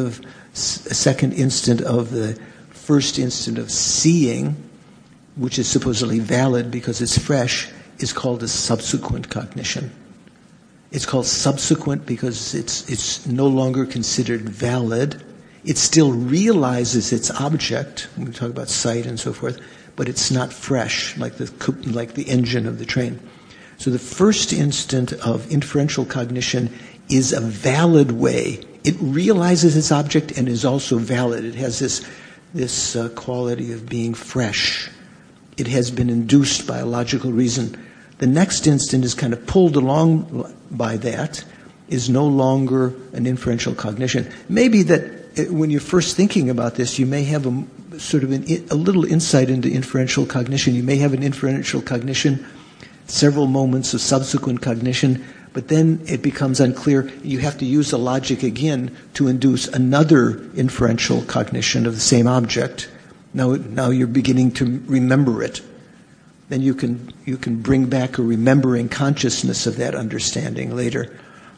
of the first instant of seeing, which is supposedly valid because it's fresh, is called a subsequent cognition. It's called subsequent because it's no longer considered valid. It still realizes its object. We talk about sight and so forth, but it's not fresh like the engine of the train. So the first instant of inferential cognition is a valid way. It realizes its object and is also valid. It has this quality of being fresh. It has been induced by a logical reason. The next instant is kind of pulled along by that, is no longer an inferential cognition. Maybe that when you're first thinking about this, you may have a little insight into inferential cognition. You may have an inferential cognition, several moments of subsequent cognition, but then it becomes unclear. You have to use the logic again to induce another inferential cognition of the same object. Now you're beginning to remember it. Then you can bring back a remembering consciousness of that understanding later.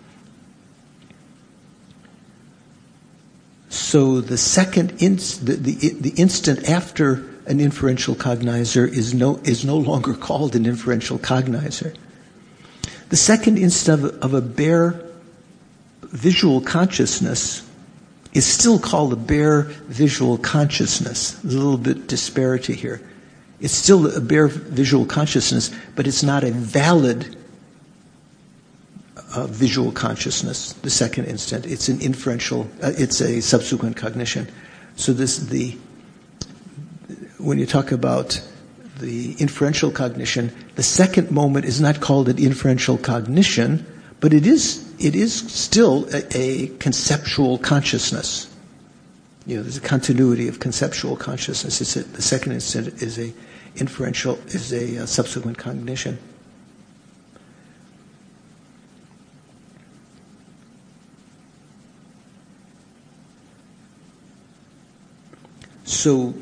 So the the instant after an inferential cognizer is no longer called an inferential cognizer. The second instant of a bare visual consciousness is still called a bare visual consciousness. There's a little bit disparity here. It's still a bare visual consciousness, but it's not a valid visual consciousness. The second instant, it's an inferential. It's a subsequent cognition. So when you talk about the inferential cognition, the second moment is not called an inferential cognition, but it is still a conceptual consciousness. There's a continuity of conceptual consciousness. The second instant is a subsequent cognition. So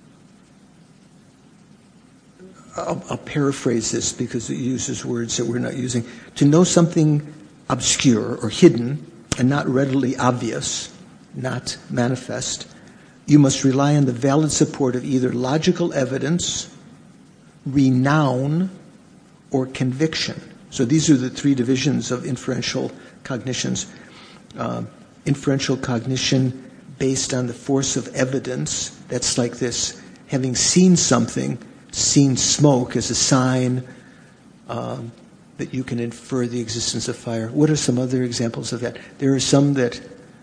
I'll paraphrase this because it uses words that we're not using. To know something obscure or hidden and not readily obvious, not manifest, you must rely on the valid support of either logical evidence, renown, or conviction. So these are the three divisions of inferential cognitions. Inferential cognition based on the force of evidence, that's like this: having seen something, seen smoke as a sign that you can infer the existence of fire. What are some other examples of that? There are some that,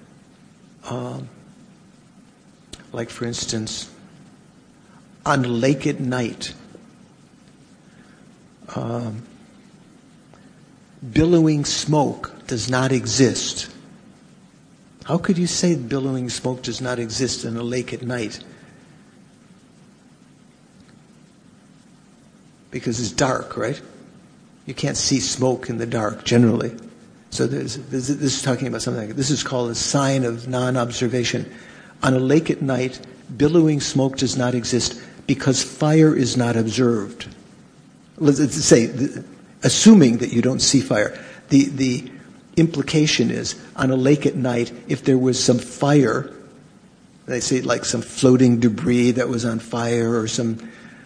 like for instance, on a lake at night, billowing smoke does not exist. How could you say billowing smoke does not exist in a lake at night? Because it's dark, right? You can't see smoke in the dark generally. So this is talking about something like this is called a sign of non-observation. On a lake at night, billowing smoke does not exist because fire is not observed. Let's say, assuming that you don't see fire, the implication is on a lake at night, if there was some fire, they say like some floating debris that was on fire or some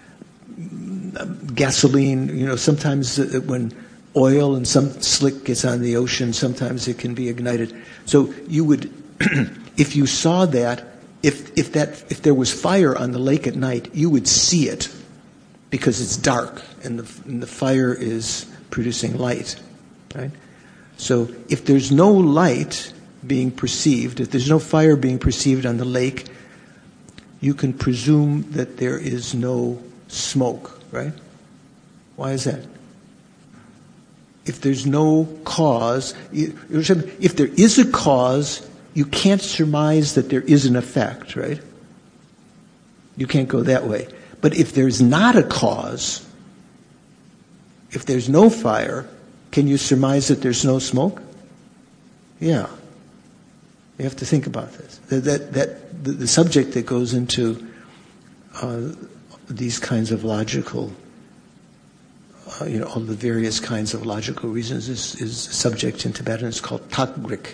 gasoline, sometimes when oil and some slick gets on the ocean, sometimes it can be ignited. So you would, if you saw that, if there was fire on the lake at night, you would see it because it's dark and the fire is producing light, right? So if there's no light being perceived, if there's no fire being perceived on the lake, you can presume that there is no smoke, right? Why is that? If there's no cause, if there is a cause, you can't surmise that there is an effect, right? You can't go that way. But if there's not a cause, if there's no fire, can you surmise that there's no smoke? Yeah. You have to think about this. The subject that goes into these kinds of logical, all the various kinds of logical reasons is a subject in Tibetan. It's called Takrik.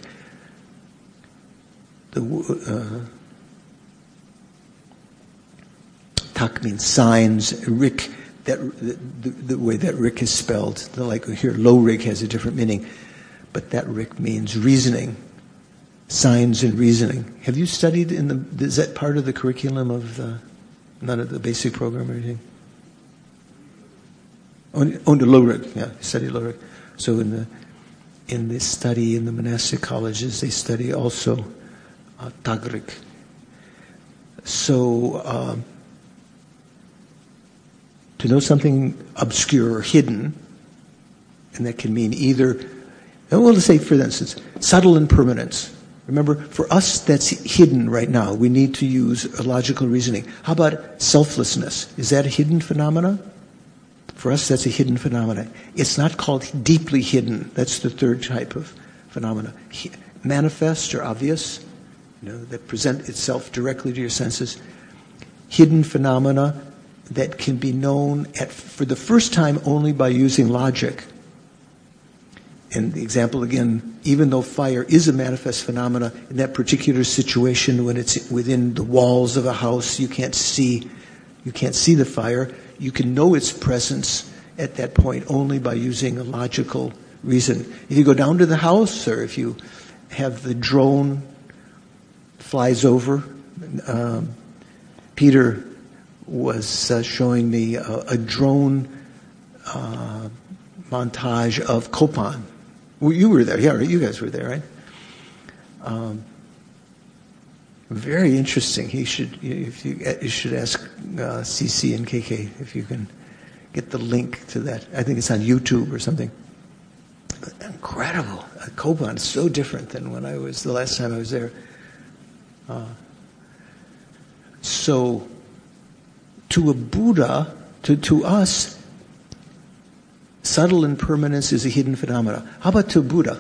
Tak means signs. Rik, the way that Rik is spelled, like here, low Rik has a different meaning, but that Rik means reasoning, signs and reasoning. Have you studied is that part of the curriculum of none of the basic program or anything? On the low Rik, yeah, study low Rik. So in this study in the monastic colleges, they study also Tagrik. So to know something obscure or hidden, and that can mean either, well, let's say, for instance, subtle impermanence. Remember, for us, that's hidden right now. We need to use a logical reasoning. How about selflessness? Is that a hidden phenomena? For us, that's a hidden phenomena. It's not called deeply hidden. That's the third type of phenomena. Manifest or obvious, that present itself directly to your senses. Hidden phenomena that can be known for the first time only by using logic. And the example again, even though fire is a manifest phenomena, in that particular situation when it's within the walls of a house, you can't see the fire. You can know its presence at that point only by using a logical reason. If you go down to the house, or if you have the drone flies over, Peter was showing me a drone montage of Kopan. Well, you were there, yeah, right? You guys were there, right? Very interesting. You should ask CC and KK if you can get the link to that. I think it's on YouTube or something. But incredible. Kopan is so different than the last time I was there. So, to a Buddha, to us, subtle impermanence is a hidden phenomena. How about to a Buddha?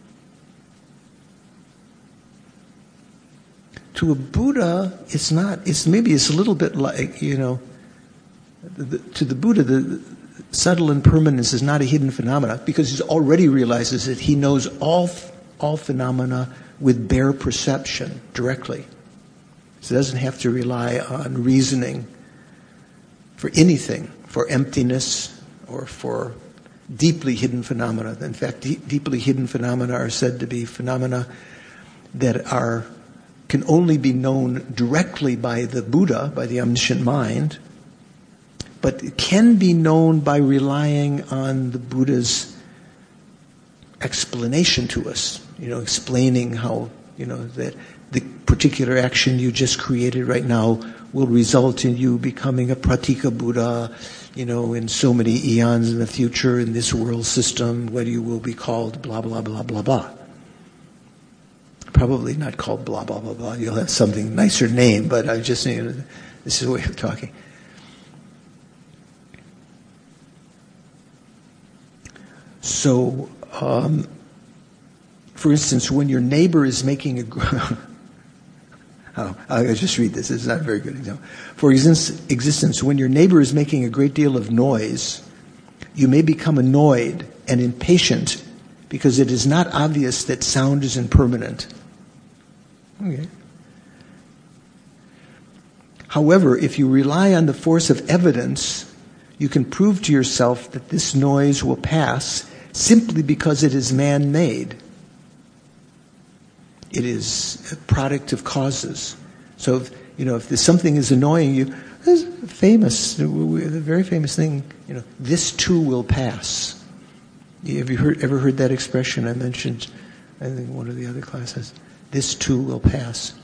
To a Buddha, it's not. It's a little bit like, to the Buddha, the subtle impermanence is not a hidden phenomena because he already realizes that he knows all phenomena with bare perception directly. So he doesn't have to rely on reasoning for anything, for emptiness or for deeply hidden phenomena. In fact, deeply hidden phenomena are said to be phenomena that can only be known directly by the Buddha, by the omniscient mind, but it can be known by relying on the Buddha's explanation to us, explaining how, that the particular action you just created right now will result in you becoming a Pratika Buddha, in so many eons in the future in this world system, where you will be called blah, blah, blah, blah, blah. Probably not called blah, blah, blah, blah. You'll have something nicer name, but I just, this is a way of talking. So, for instance, when your neighbor is making I'll just read this. This is not a very good example. For existence, when your neighbor is making a great deal of noise, you may become annoyed and impatient because it is not obvious that sound is impermanent. Okay. However, if you rely on the force of evidence, you can prove to yourself that this noise will pass simply because it is man-made. It is a product of causes. So, if there's something is annoying you, there's a very famous thing, this too will pass. Have you ever heard that expression I mentioned, I think, in one of the other classes? This too will pass.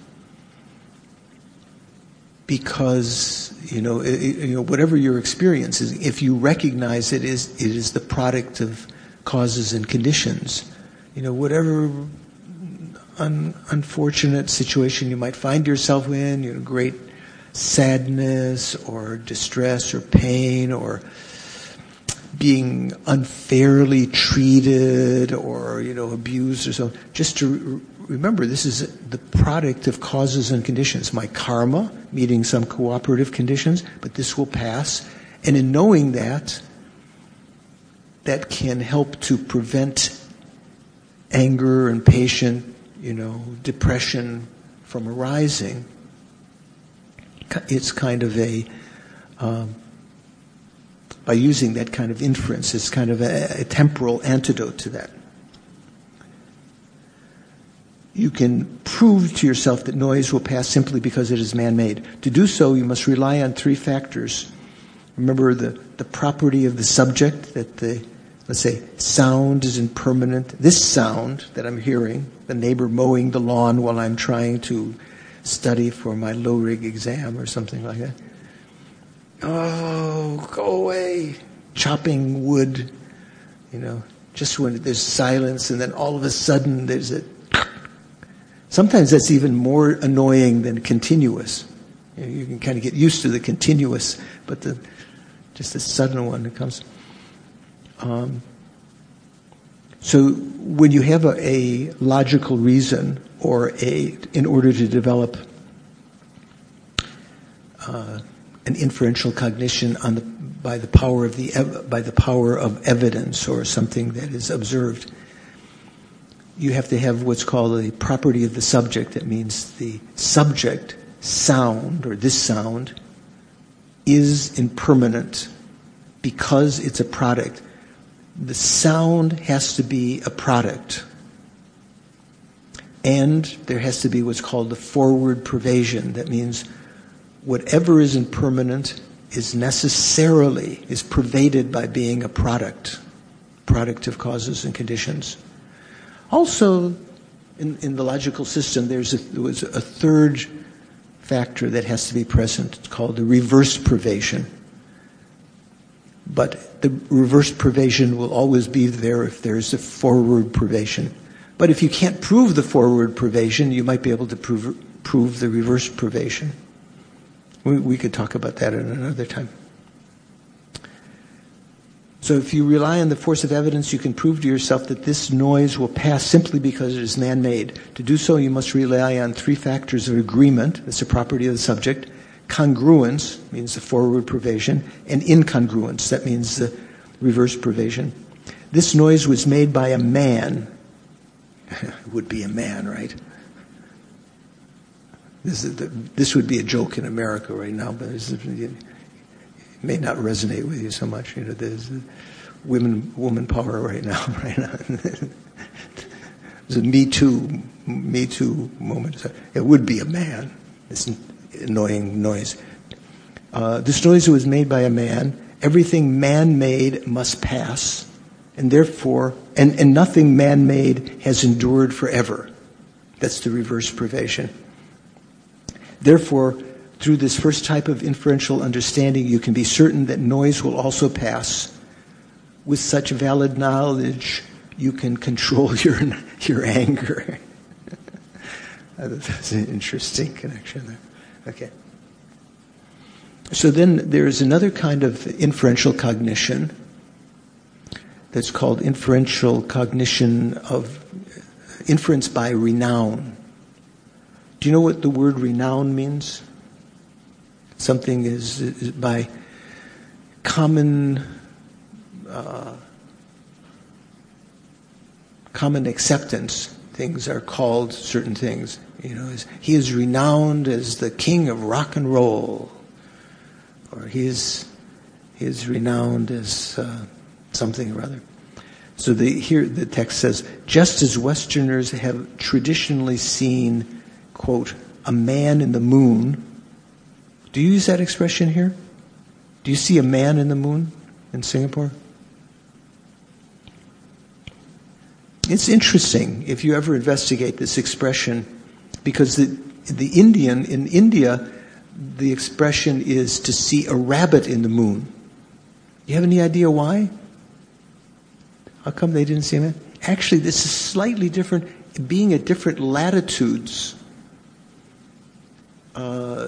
Because, whatever your experience is, if you recognize it is the product of causes and conditions, whatever unfortunate situation you might find yourself in, great sadness or distress or pain or being unfairly treated or, abused or so. Just to remember, this is the product of causes and conditions. My karma, meeting some cooperative conditions, but this will pass. And in knowing that, that can help to prevent anger, impatience, depression from arising. It's kind of by using that kind of inference, it's kind of a temporal antidote to that. You can prove to yourself that noise will pass simply because it is man-made. To do so, you must rely on three factors. Remember the property of the subject, that let's say, sound is impermanent. This sound that I'm hearing, the neighbor mowing the lawn while I'm trying to study for my low-rig exam or something like that. Oh, go away. Chopping wood, just when there's silence and then all of a sudden there's a... Sometimes that's even more annoying than continuous. You can kind of get used to the continuous, but just the sudden one that comes... So when you have a logical reason or in order to develop an inferential cognition by the power of evidence or something that is observed, you have to have what's called a property of the subject. That means the subject sound, or this sound, is impermanent because it's a product. The sound has to be a product. And there has to be what's called the forward pervasion. That means whatever is impermanent is pervaded by being a product of causes and conditions. Also, in the logical system, there was a third factor that has to be present. It's called the reverse pervasion. But the reverse pervasion will always be there if there's a forward pervasion. But if you can't prove the forward pervasion, you might be able to prove the reverse pervasion. We could talk about that at another time. So if you rely on the force of evidence, you can prove to yourself that this noise will pass simply because it is man-made. To do so, you must rely on three factors of agreement. That's a property of the subject. Congruence means the forward pervasion, and incongruence, that means the reverse pervasion. This noise was made by a man. It would be a man, right? This would be a joke in America right now, but it may not resonate with you so much. There's woman power right now. There's a Me Too moment. It would be a man. It's annoying noise. This noise was made by a man. Everything man-made must pass, and therefore, and nothing man-made has endured forever. That's the reverse pervasion. Therefore, through this first type of inferential understanding, you can be certain that noise will also pass. With such valid knowledge, you can control your anger. That's an interesting connection there. Okay. So then there's another kind of inferential cognition that's called inferential cognition of inference by renown. Do you know what the word renown means? Something is by common acceptance. Things are called certain things. He is renowned as the king of rock and roll, or he is renowned as something or other. So here the text says, just as Westerners have traditionally seen, quote, a man in the moon. Do you use that expression here? Do you see a man in the moon in Singapore? It's interesting if you ever investigate this expression, because the Indian in India, the expression is to see a rabbit in the moon. You have any idea why? How come they didn't see a man? Actually, this is slightly different. Being at different latitudes,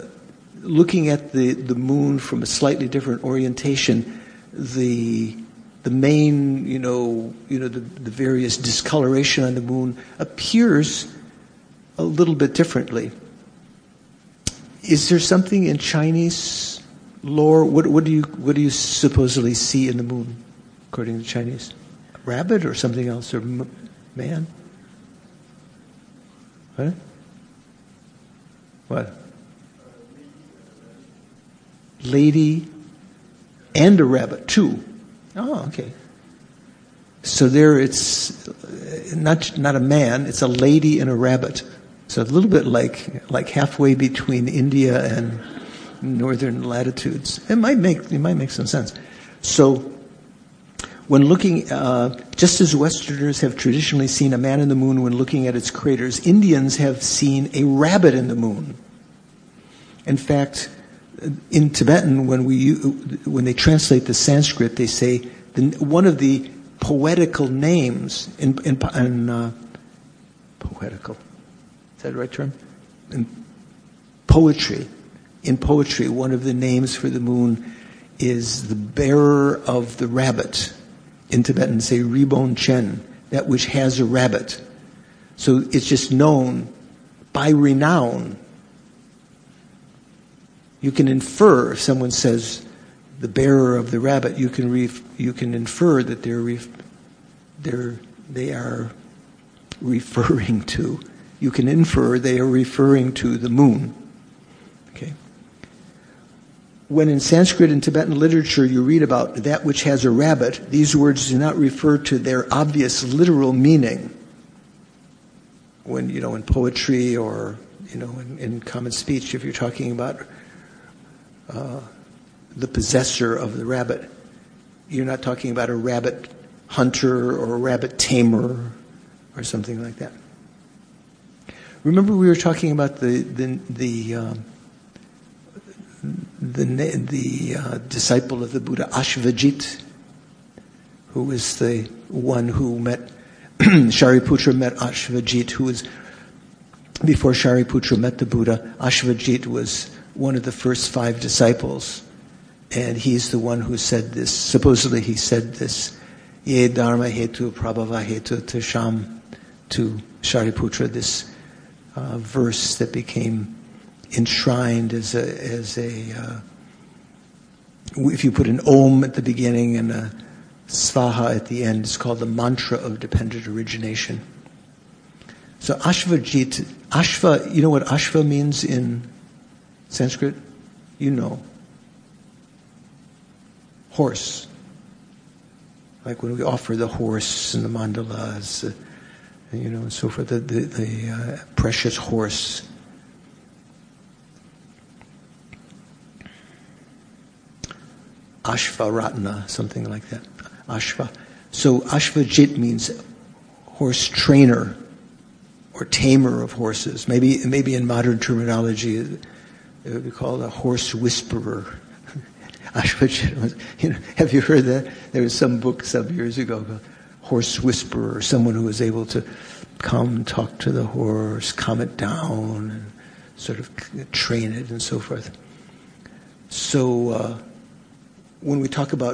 looking at the moon from a slightly different orientation, the the main, the various discoloration on the moon appears a little bit differently. Is there something in Chinese lore? What do you supposedly see in the moon, according to Chinese? A rabbit or something else, or man? What? What? Lady and a rabbit, too. Oh, okay. So there it's not a man, it's a lady and a rabbit. So a little bit like halfway between India and northern latitudes. It might make some sense. So when looking, just as Westerners have traditionally seen a man in the moon when looking at its craters, Indians have seen a rabbit in the moon. In fact, in Tibetan, when they translate the Sanskrit, they say one of the poetical names in poetical. Is that the right term? In poetry, one of the names for the moon is the bearer of the rabbit. In Tibetan, say Ribon Chen, that which has a rabbit. So it's just known by renown. You can infer, if someone says the bearer of the rabbit, you can infer that they are referring to. You can infer they are referring to the moon. Okay. When in Sanskrit and Tibetan literature you read about that which has a rabbit, these words do not refer to their obvious literal meaning. When, in poetry or, in common speech, if you're talking about the possessor of the rabbit, you're not talking about a rabbit hunter or a rabbit tamer or something like that. Remember, we were talking about the disciple of the Buddha, Ashvajit, who was the one who met Shariputra met Ashvajit, who was before Shariputra met the Buddha. Ashvajit was one of the first 5 disciples, and he's the one who said this. Supposedly, he said this: "Ye dharma hetu prabhava hetu tesham," to Shariputra. This verse that became enshrined as a if you put an om at the beginning and a svaha at the end, it's called the mantra of dependent origination. So Ashvajit, Ashva, you know what Ashva means in Sanskrit? Horse. Like when we offer the horse and the mandalas, and so forth, the precious horse. Ashvaratna, something like that. Ashva. So Ashvajit means horse trainer or tamer of horses. Maybe in modern terminology it would be called a horse whisperer. Ashvajit was, have you heard that? There was some book some years ago called Horse Whisperer, someone who was able to come and talk to the horse, calm it down, and sort of train it and so forth. So when we talk about,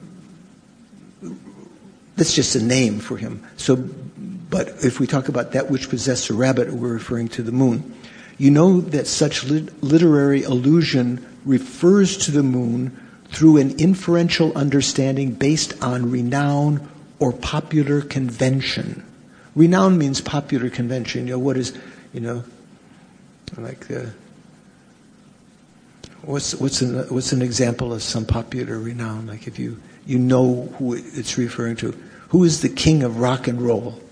that's just a name for him. So, but if we talk about that which possessed a rabbit, we're referring to the moon. You know that such literary allusion refers to the moon through an inferential understanding based on renown or popular convention. Renown means popular convention. What is, like what's an example of some popular renown? Like if you know who it's referring to. Who is the king of rock and roll?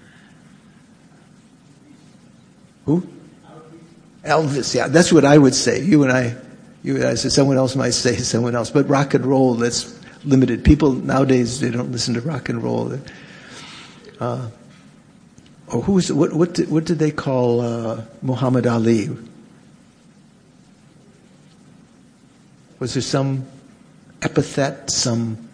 Who? Elvis. Yeah, that's what I would say. You and I say someone else might say someone else, but rock and roll, that's limited. People nowadays, they don't listen to rock and roll. Or what did they call Muhammad Ali? Was there some epithet, something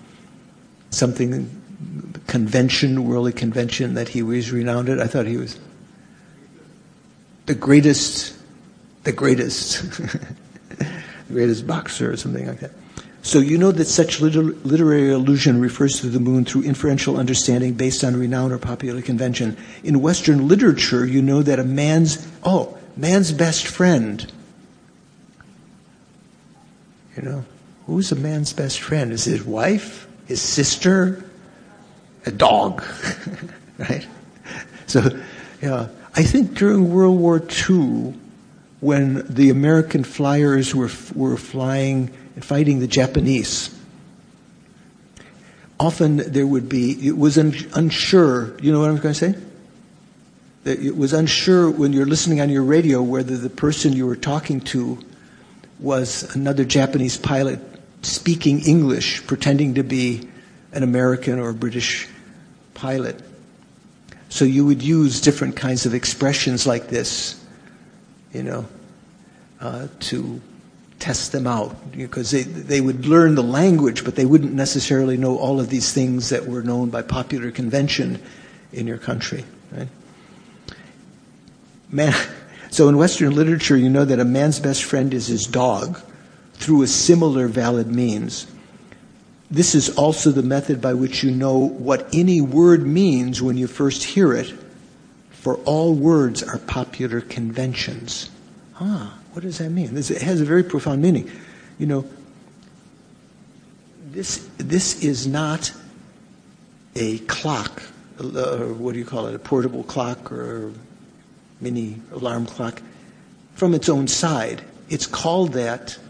convention, worldly convention that he was renowned at? I thought he was the greatest, the greatest boxer or something like that. So you know that such literary allusion refers to the moon through inferential understanding based on renown or popular convention. In Western literature, you know that man's best friend. You know, who's a man's best friend? Is it his wife, his sister, a dog, right? So, yeah, I think during World War II, when the American flyers were flying and fighting the Japanese, often there would be, it was unsure, you know what I'm going to say? That it was unsure when you're listening on your radio whether the person you were talking to was another Japanese pilot speaking English, pretending to be an American or British pilot. So you would use different kinds of expressions like this, you know, to test them out, because they would learn the language, but they wouldn't necessarily know all of these things that were known by popular convention in your country, right? So in Western literature, you know that a man's best friend is his dog through a similar valid means. This is also the method by which you know what any word means when you first hear it, for all words are popular conventions. What does that mean? It has a very profound meaning. You know, this is not a clock, what do you call it, a portable clock or mini alarm clock from its own side. It's called that.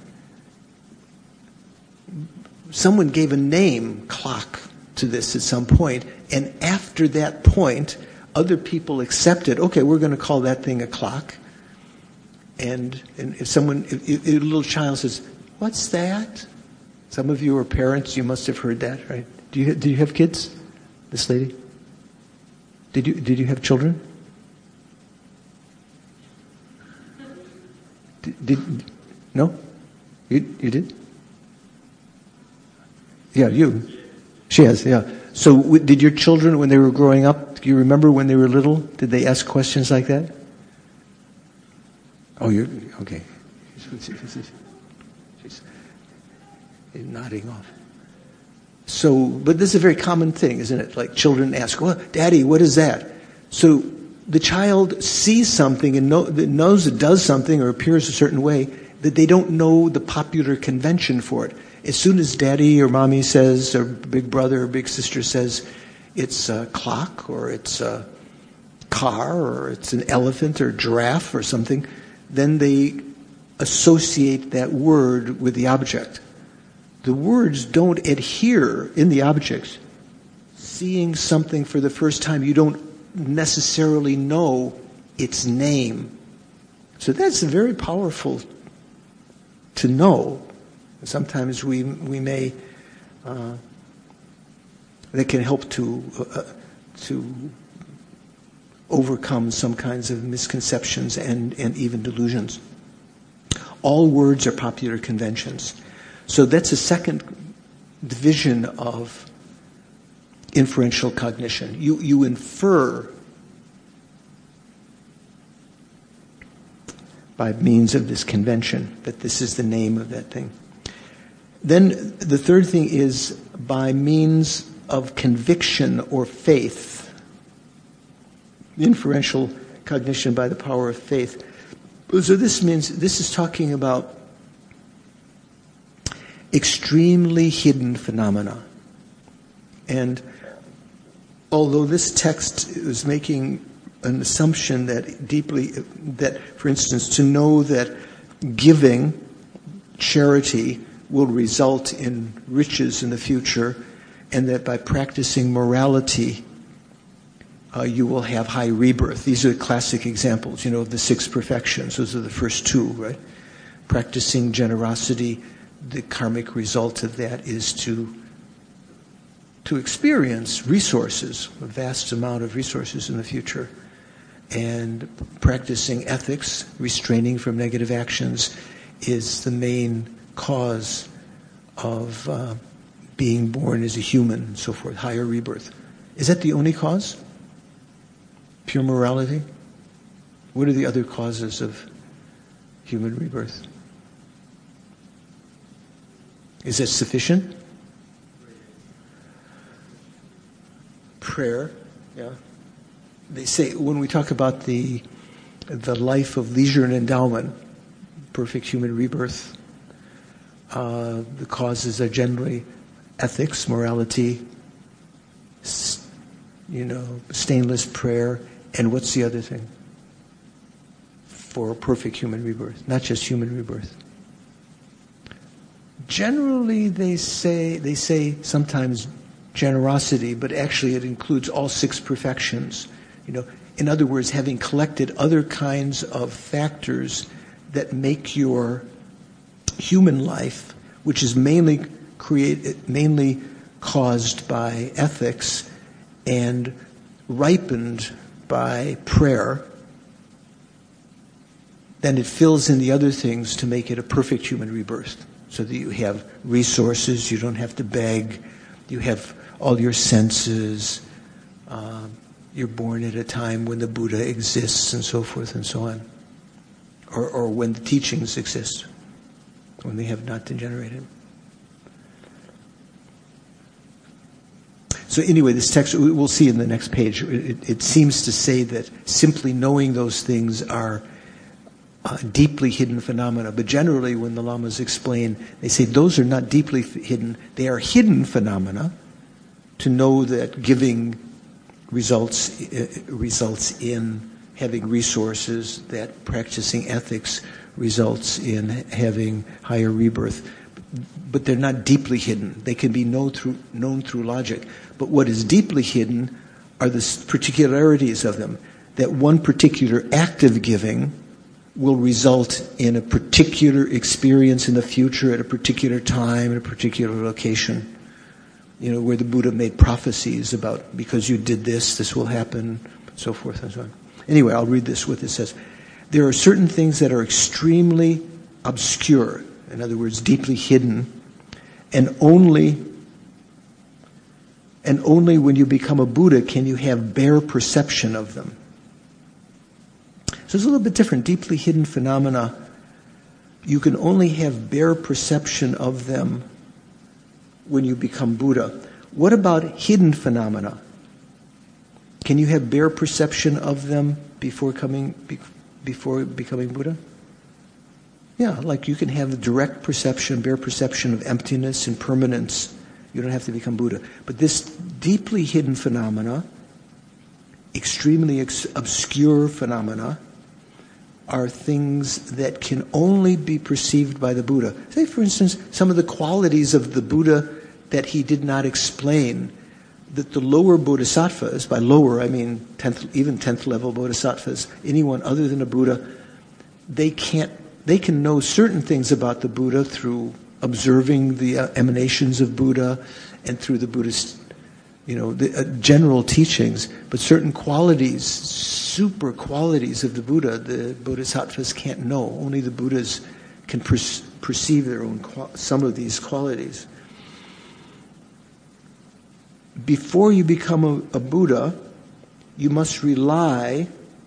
Someone gave a name, clock, to this at some point, and after that point, other people accepted, okay, we're going to call that thing a clock. And if a little child says, what's that? Some of you are parents, you must have heard that, right? Do you have kids, this lady? Did you have children? No? You did? Yeah, you. She has, yeah. So did your children, when they were growing up, do you remember when they were little, did they ask questions like that? Oh, you're, okay. She's nodding off. So, but this is a very common thing, isn't it? Like children ask, well, Daddy, what is that? So the child sees something and knows it does something or appears a certain way, that they don't know the popular convention for it. As soon as Daddy or Mommy says, or big brother or big sister says, it's a clock, or it's a car, or it's an elephant or giraffe or something, then they associate that word with the object. The words don't adhere in the objects. Seeing something for the first time, you don't necessarily know its name. So that's very powerful to know. Sometimes we may that can help to overcome some kinds of misconceptions and even delusions. All words are popular conventions. So that's a second division of inferential cognition. You infer by means of this convention that this is the name of that thing. Then the third thing is by means of conviction or faith. Inferential cognition by the power of faith. So this is talking about extremely hidden phenomena. And although this text is making an assumption that, for instance, to know that giving, charity, will result in riches in the future, and that by practicing morality, you will have high rebirth. These are classic examples, of the 6 perfections. Those are the first 2, right? Practicing generosity, the karmic result of that is to experience resources, a vast amount of resources in the future. And practicing ethics, restraining from negative actions, is the main cause of being born as a human and so forth, higher rebirth. Is that the only cause? Pure morality? What are the other causes of human rebirth? Is it sufficient? Prayer, yeah. They say when we talk about the life of leisure and endowment, perfect human rebirth, the causes are generally ethics, morality, stainless prayer, and what's the other thing? For perfect human rebirth, not just human rebirth. Generally, they say sometimes generosity, but actually it includes all 6 perfections. In other words, having collected other kinds of factors that make your human life, which is mainly caused by ethics and ripened by prayer, then it fills in the other things to make it a perfect human rebirth. So that you have resources, you don't have to beg, you have all your senses, you're born at a time when the Buddha exists and so forth and so on. Or when the teachings exist, when they have not degenerated. So anyway, this text, we'll see in the next page, it seems to say that simply knowing those things are deeply hidden phenomena. But generally, when the Lamas explain, they say those are not deeply hidden, they are hidden phenomena. To know that giving results in having resources, that practicing ethics results in having higher rebirth. But they're not deeply hidden. They can be known through logic. But what is deeply hidden are the particularities of them. That one particular act of giving will result in a particular experience in the future at a particular time, at a particular location. Where the Buddha made prophecies about, because you did this, this will happen, so forth and so on. Anyway, I'll read this, what it says. There are certain things that are extremely obscure, in other words, deeply hidden, and only when you become a Buddha can you have bare perception of them. So it's a little bit different. Deeply hidden phenomena, you can only have bare perception of them when you become Buddha. What about hidden phenomena? Can you have bare perception of them before becoming Buddha? Yeah, like you can have direct perception, bare perception of emptiness and permanence. You don't have to become Buddha. But this deeply hidden phenomena, extremely obscure phenomena, are things that can only be perceived by the Buddha. Say, for instance, some of the qualities of the Buddha that he did not explain, that the lower bodhisattvas, by lower I mean 10th level bodhisattvas, anyone other than a Buddha, they can know certain things about the Buddha through observing the emanations of Buddha and through the Buddhist, the general teachings, but certain qualities, super qualities of the Buddha, the bodhisattvas can't know. Only the Buddhas can perceive their own some of these qualities. Before you become a Buddha, you must rely.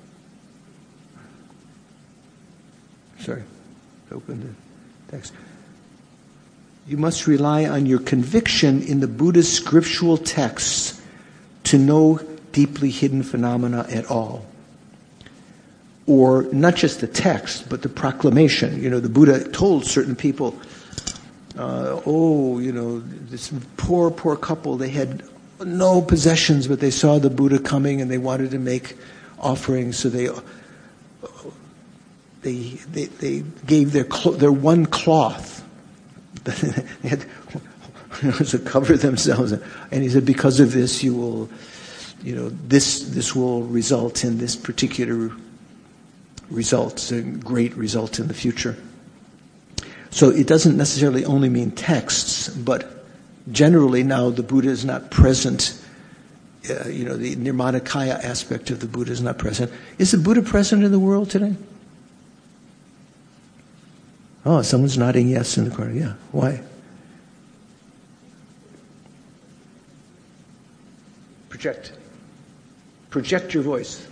Open the text. You must rely on your conviction in the Buddha's scriptural texts to know deeply hidden phenomena at all. Or not just the text, but the proclamation. The Buddha told certain people, this poor couple, they had no possessions, but they saw the Buddha coming and they wanted to make offerings, so they gave their one cloth. They had to cover themselves, and he said, because of this, you will, this will result in this particular result, a great result in the future. So it doesn't necessarily only mean texts, but generally now the Buddha is not present. The Nirmanakaya aspect of the Buddha is not present. Is the Buddha present in the world today? Oh, someone's nodding yes in the corner. Yeah. Why? Project. Project your voice.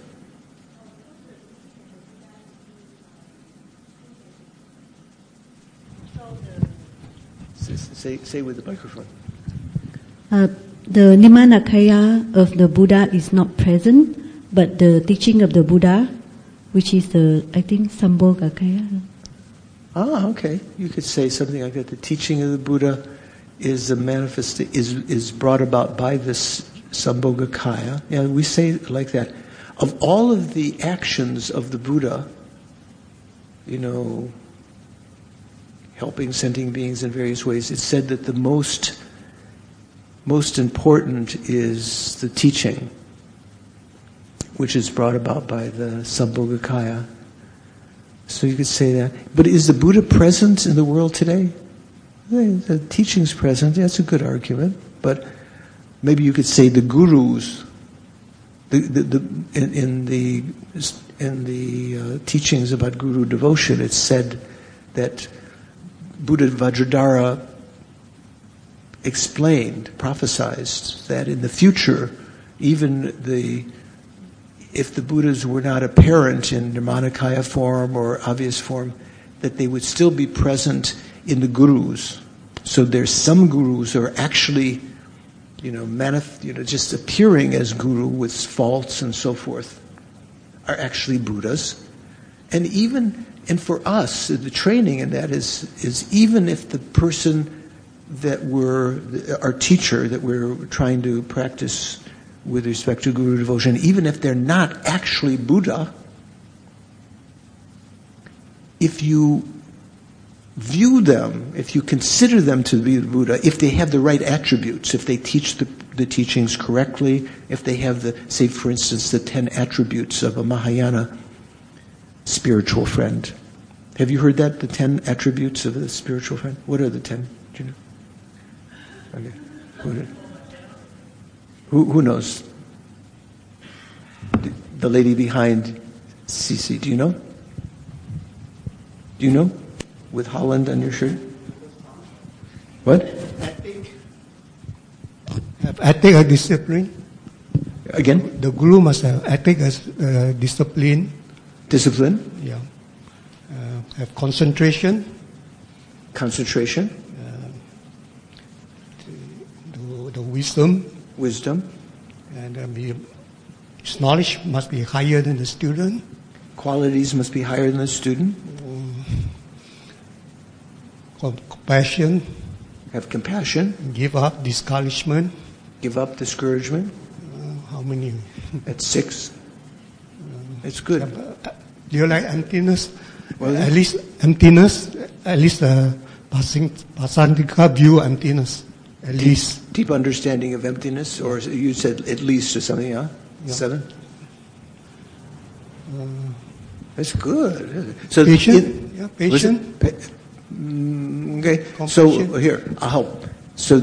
Say with the microphone.
The Nirmanakaya of the Buddha is not present, but the teaching of the Buddha, which is I think, Sambhogakaya.
Okay. You could say something like that. The teaching of the Buddha is is brought about by this Sambhogakaya. Yeah, we say it like that. Of all of the actions of the Buddha, helping sentient beings in various ways, it's said that the most important is the teaching, which is brought about by the Sambhogakaya. So you could say that. But is the Buddha present in the world today? The teaching's present. That's a good argument. But maybe you could say the gurus, in the teachings about guru devotion, it's said that Buddha Vajradhara prophesied that in the future, even if the Buddhas were not apparent in Nirmanakaya form or obvious form, that they would still be present in the gurus. So there's some gurus who are actually, just appearing as guru with faults and so forth, are actually Buddhas. And for us, the training in that is even if the person that our teacher that we're trying to practice with respect to guru devotion, even if they're not actually Buddha, if you view them, if you consider them to be the Buddha, if they have the right attributes, if they teach the teachings correctly, if they have say for instance, the 10 attributes of a Mahayana spiritual friend. Have you heard that? The 10 attributes of a spiritual friend? What are the 10? Do you know? Okay. Who knows? The lady behind Cece, do you know? Do you know? With Holland on your shirt? What?
Ethic or discipline.
Again?
The guru must have ethic as discipline.
Discipline?
Yeah. Have concentration.
Concentration.
The wisdom.
Wisdom.
And his knowledge must be higher than the student.
Qualities must be higher than the student.
Compassion.
Have compassion.
Give up discouragement.
Give up discouragement.
How many?
That's 6. It's good.
Do you like emptiness?
Well,
at least emptiness. At least Pasandika view emptiness. At least.
Deep understanding of emptiness, or you said at least or something, huh? Yeah. 7? That's good. So
patient. Patient.
Okay. So here, I'll help. So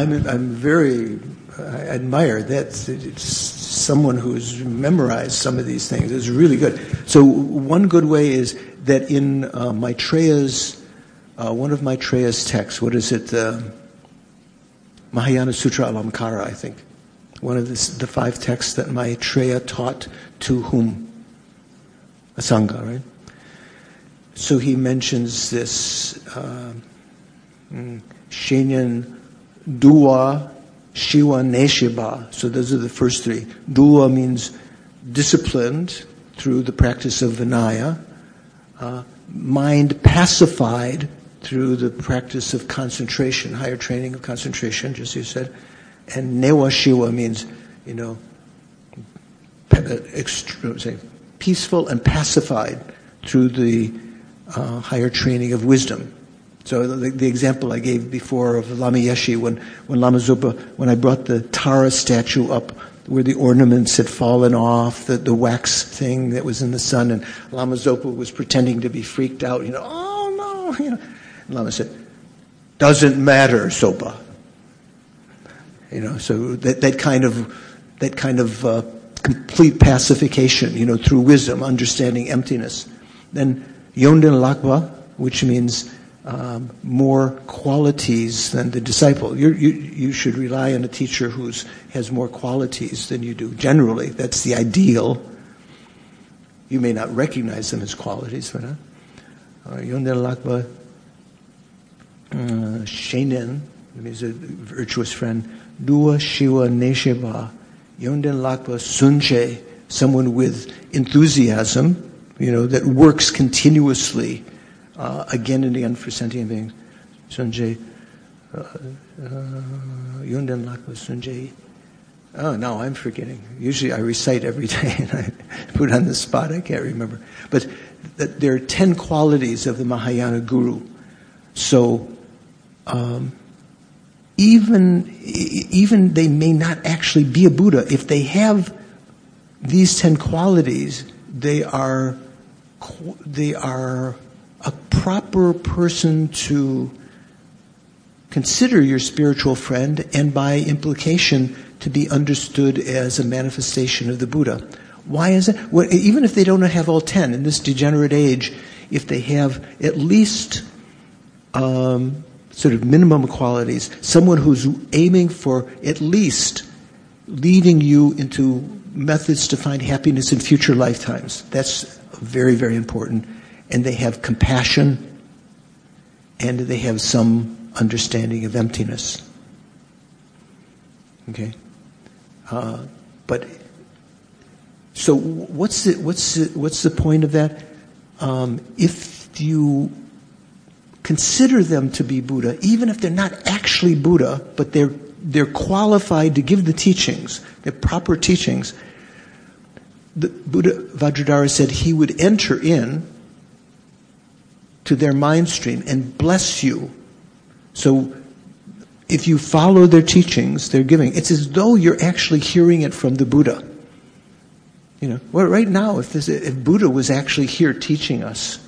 I admire that. It's someone who's memorized some of these things. It's really good. So one good way is that in Maitreya's, one of Maitreya's texts, what is it? Mahayana Sutra Alamkara, I think. One of the 5 texts that Maitreya taught to whom? Asanga, right? So he mentions this Shenyan Duwa Shiwa Neshiba. So those are the first 3. Duwa means disciplined through the practice of Vinaya. Mind pacified through the practice of concentration, higher training of concentration, just as you said. And Newa Shiwa means, peaceful and pacified through the higher training of wisdom. So the example I gave before of Lama Yeshe, when Lama Zopa, when I brought the Tara statue up where the ornaments had fallen off, the wax thing that was in the sun, and Lama Zopa was pretending to be freaked out, oh no, And Lama said, doesn't matter, Sopa. So that kind of complete pacification, through wisdom, understanding emptiness. Then Yondin Lakpa, which means more qualities than the disciple. You should rely on a teacher who has more qualities than you do. Generally, that's the ideal. You may not recognize them as qualities, but Yondin Lakpa, Shenin, means a virtuous friend, Dua Shiva Nesheba, Yonden Lakpa Sunche, someone with enthusiasm, that works continuously, again and again for sentient beings. Sunche, Yonden Lakpa Sunche. Oh, now I'm forgetting. Usually I recite every day and I put on the spot, I can't remember. But there are 10 qualities of the Mahayana Guru. So, even they may not actually be a Buddha. If they have these 10 qualities, they are a proper person to consider your spiritual friend, and by implication to be understood as a manifestation of the Buddha. Why is it? Well, even if they don't have all 10 in this degenerate age, if they have at least sort of minimum qualities, someone who's aiming for at least leading you into methods to find happiness in future lifetimes. That's very, very important. And they have compassion, and they have some understanding of emptiness. Okay? But so what's the point of that? If you consider them to be Buddha, even if they're not actually Buddha, but they're qualified to give the teachings, the proper teachings. The Buddha Vajradhara said he would enter in to their mind stream and bless you. So if you follow their teachings, they're giving, it's as though you're actually hearing it from the Buddha. Well, right now, if Buddha was actually here teaching us,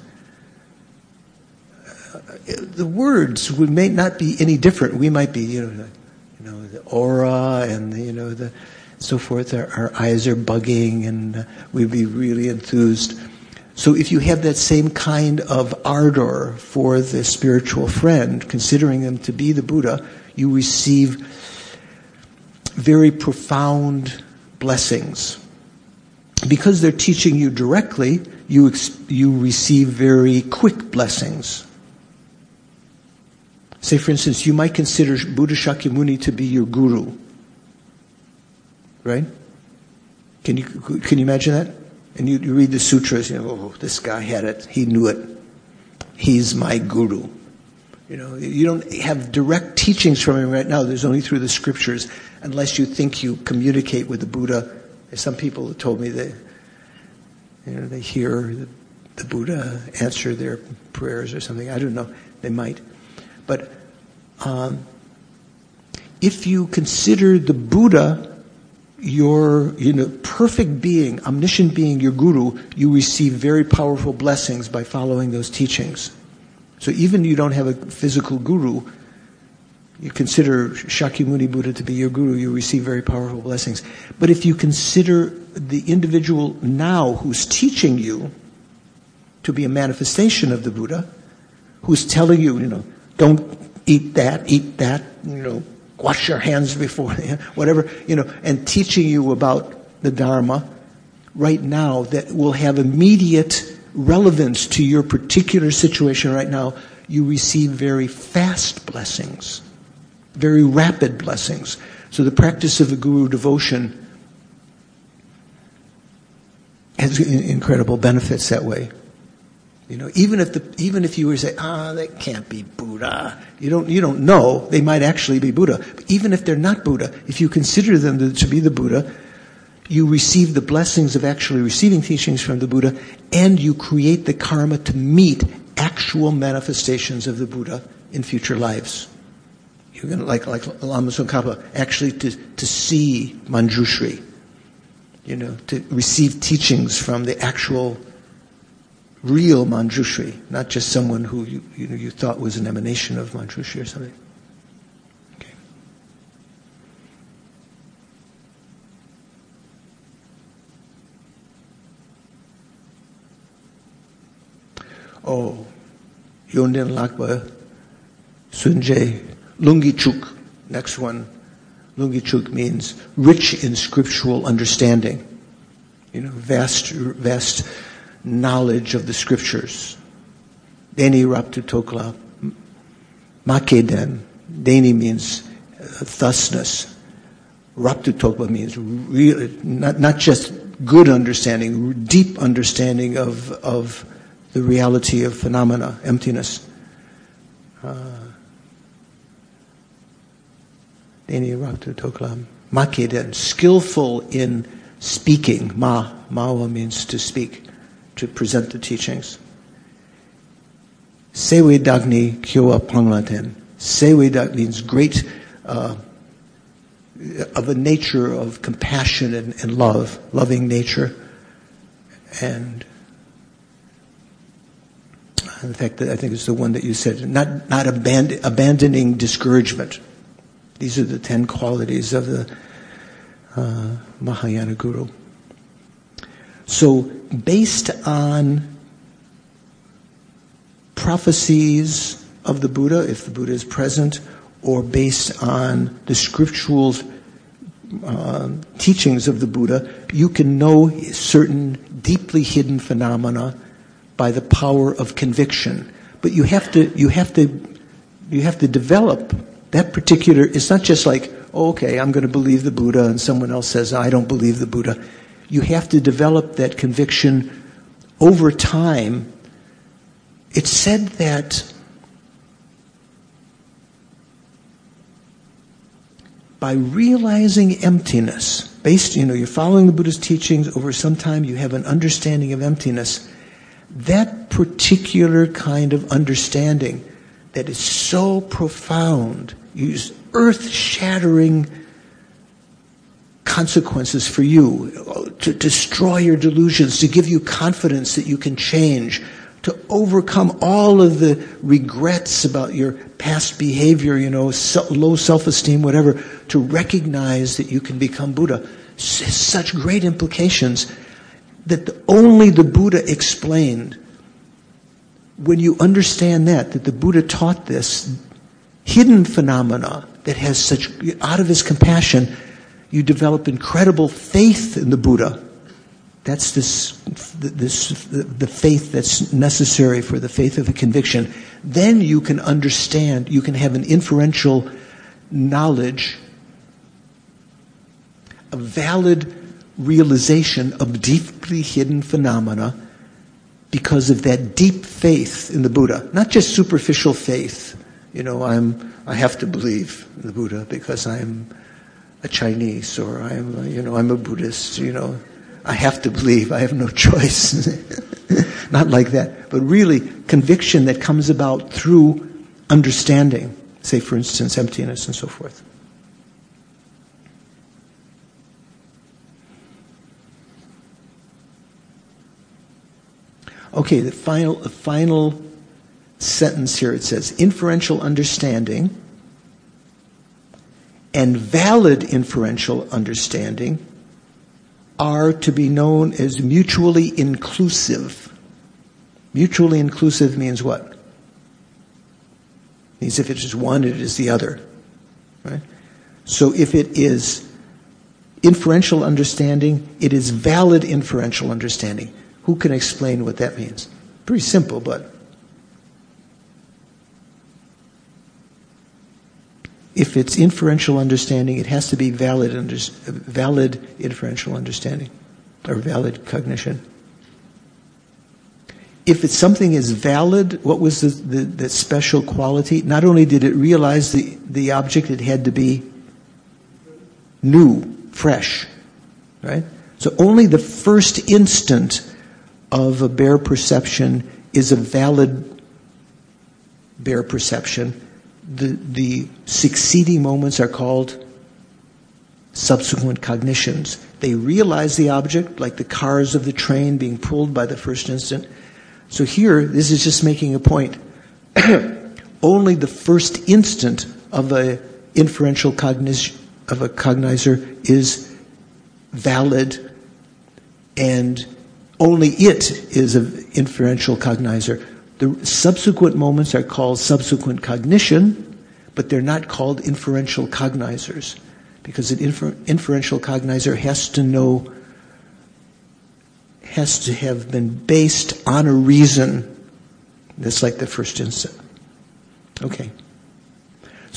the words may not be any different. We might be, the aura and the so forth. Our eyes are bugging, and we'd be really enthused. So if you have that same kind of ardor for the spiritual friend, considering them to be the Buddha, you receive very profound blessings. Because they're teaching you directly, you receive very quick blessings. Say, for instance, you might consider Buddha Shakyamuni to be your guru, right? Can you imagine that? And you read the sutras, oh, this guy had it, he knew it. He's my guru. You don't have direct teachings from him right now. There's only through the scriptures, unless you think you communicate with the Buddha. There's some people that told me they hear the Buddha answer their prayers or something. I don't know. They might. But if you consider the Buddha your perfect being, omniscient being, your guru, you receive very powerful blessings by following those teachings. So even you don't have a physical guru, you consider Shakyamuni Buddha to be your guru, you receive very powerful blessings. But if you consider the individual now who's teaching you to be a manifestation of the Buddha, who's telling you, don't eat that, wash your hands before, whatever, and teaching you about the Dharma right now that will have immediate relevance to your particular situation right now, you receive very fast blessings, very rapid blessings. So the practice of the Guru devotion has incredible benefits that way. Even if you were to say, that can't be Buddha, you don't know, they might actually be Buddha. But even if they're not Buddha, if you consider them to be the Buddha, you receive the blessings of actually receiving teachings from the Buddha, and you create the karma to meet actual manifestations of the Buddha in future lives. You're going to, like Lama Tsongkhapa, actually to see Manjushri, to receive teachings from the actual real Manjushri, not just someone who you thought was an emanation of Manjushri or something. Okay. Oh, Yonden Lakpa Sunje Lungichuk. Next one. Lungichuk means rich in scriptural understanding. Vast knowledge of the scriptures. Deni Raptu Tokla Makeden. Deni means thusness. Raptutokpa means really, not just good understanding, deep understanding of the reality of phenomena, emptiness. Deni Raptutokla. Makeden, skillful in speaking. Mawa means to speak, to present the teachings. Sewe Dagni Kyoa Panglaten. Sewe Dag means great, of a nature of compassion and love, loving nature. And in fact, I think it's the one that you said, not abandoning discouragement. These are the 10 qualities of the Mahayana Guru. So, based on prophecies of the Buddha, if the Buddha is present, or based on the scriptural teachings of the Buddha, you can know certain deeply hidden phenomena by the power of conviction. But you have to develop that particular. It's not just like, oh, okay, I'm going to believe the Buddha, and someone else says I don't believe the Buddha. You have to develop that conviction over time. It's said that by realizing emptiness, you're following the Buddha's teachings over some time, you have an understanding of emptiness. That particular kind of understanding that is so profound, use earth-shattering consequences for you, to destroy your delusions, to give you confidence that you can change, to overcome all of the regrets about your past behavior, low self-esteem, whatever, to recognize that you can become Buddha. Has such great implications that only the Buddha explained. When you understand that the Buddha taught this hidden phenomena that has such, out of his compassion, you develop incredible faith in the Buddha. That's the faith that's necessary for the faith of a conviction. Then you can understand, you can have an inferential knowledge, a valid realization of deeply hidden phenomena because of that deep faith in the Buddha. Not just superficial faith. I have to believe in the Buddha because I'm a Chinese, or I'm a Buddhist, I have to believe, I have no choice. Not like that. But really, conviction that comes about through understanding, say for instance, emptiness and so forth. Okay, the final sentence here, it says, inferential understanding and valid inferential understanding are to be known as mutually inclusive. Mutually inclusive means what? Means if it is one, it is the other. Right? So if it is inferential understanding, it is valid inferential understanding. Who can explain what that means? Pretty simple, but if it's inferential understanding, it has to be valid inferential understanding, or valid cognition. If it's something is valid, what was the special quality? Not only did it realize the object, it had to be new, fresh, right? So only the first instant of a bare perception is a valid bare perception. The succeeding moments are called subsequent cognitions. They realize the object, like the cars of the train being pulled by the first instant. So here, this is just making a point. Only the first instant of a inferential cognition of a cognizer is valid, and only it is an inferential cognizer. The subsequent moments are called subsequent cognition, but they're not called inferential cognizers, because an inferential cognizer has to have been based on a reason that's like the first instant. Okay.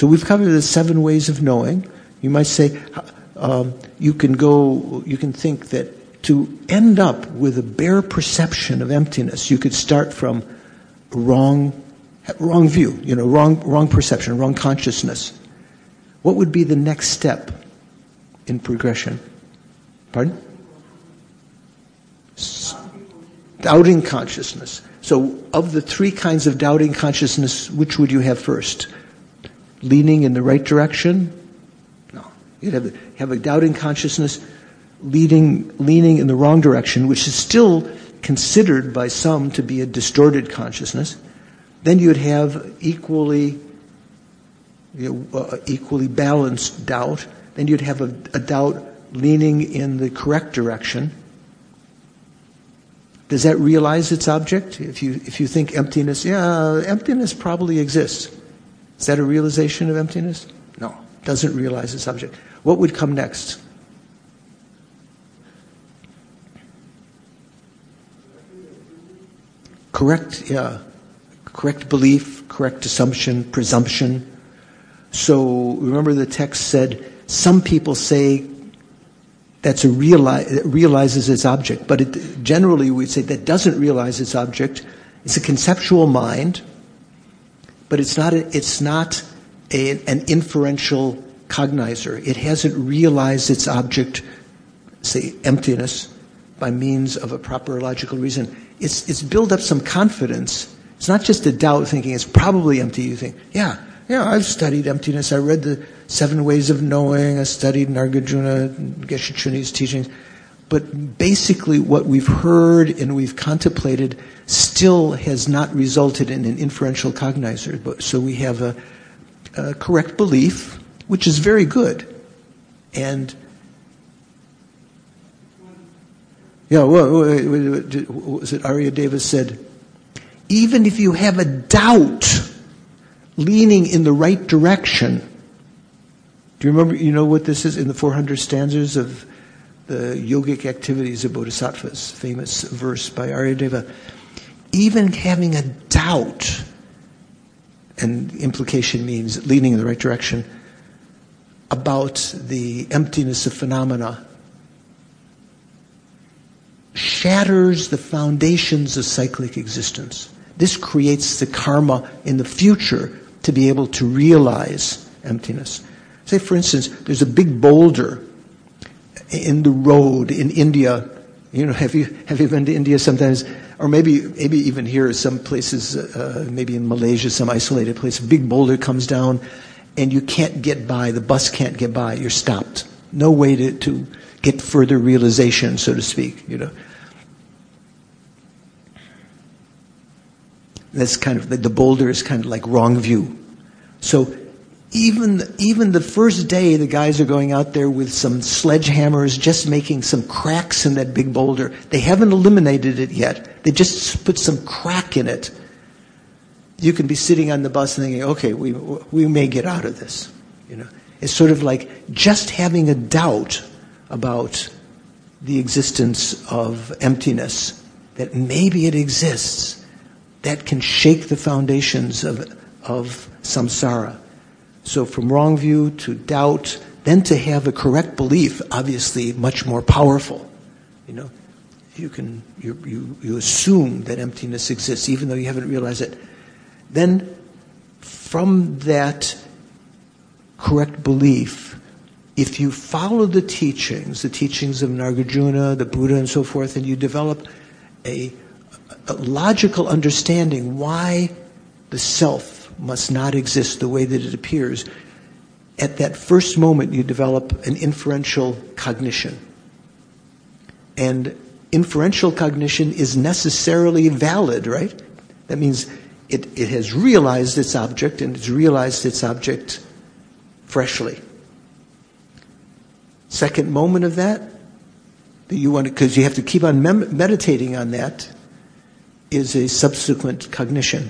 So we've covered the 7 ways of knowing. You might say, you can think that to end up with a bare perception of emptiness, you could start from wrong view, wrong perception, wrong consciousness. What would be the next step in progression? Pardon? Doubting consciousness. So of the 3 kinds of doubting consciousness, which would you have first? Leaning in the right direction? No. You'd have a doubting consciousness leaning in the wrong direction, which is still considered by some to be a distorted consciousness. Then you'd have equally balanced doubt. Then you'd have a doubt leaning in the correct direction. Does that realize its object? If you think emptiness, emptiness probably exists. Is that a realization of emptiness? No, doesn't realize its object. What would come next? Correct belief, correct assumption, presumption. So remember the text said, some people say that realizes its object, but generally we'd say that doesn't realize its object. It's a conceptual mind, but it's not an inferential cognizer. It hasn't realized its object, say emptiness, by means of a proper logical reason. It's built up some confidence. It's not just a doubt thinking it's probably empty. You think, yeah, I've studied emptiness. I read the 7 ways of knowing. I studied Nagarjuna, Geshe Chuni's teachings. But basically what we've heard and we've contemplated still has not resulted in an inferential cognizer. So we have a correct belief, which is very good. And what was it Arya Deva said? Even if you have a doubt leaning in the right direction. Do you remember, what this is in the 400 stanzas of the yogic activities of bodhisattvas, famous verse by Aryadeva. Even having a doubt, and implication means leaning in the right direction, about the emptiness of phenomena, shatters the foundations of cyclic existence. This creates the karma in the future to be able to realize emptiness. Say, for instance, there's a big boulder in the road in India. Have you been to India sometimes? Or maybe even here, some places, maybe in Malaysia, some isolated place, a big boulder comes down and you can't get by, the bus can't get by, you're stopped. No way to get further realization, so to speak, That's kind of, the boulder is kind of like wrong view. So even the first day, the guys are going out there with some sledgehammers, just making some cracks in that big boulder. They haven't eliminated it yet. They just put some crack in it. You can be sitting on the bus and thinking, okay, we may get out of this. It's sort of like just having a doubt about the existence of emptiness, that maybe it exists, that can shake the foundations of samsara. So from wrong view to doubt, then to have a correct belief, obviously much more powerful. You assume that emptiness exists even though you haven't realized it. Then from that correct belief, if you follow the teachings of Nagarjuna, the Buddha and so forth, and you develop a logical understanding why the self must not exist the way that it appears, at that first moment you develop an inferential cognition. And inferential cognition is necessarily valid, right? That means it has realized its object, and it's realized its object freshly. Second moment of that you want to, because you have to keep on meditating on that, is a subsequent cognition.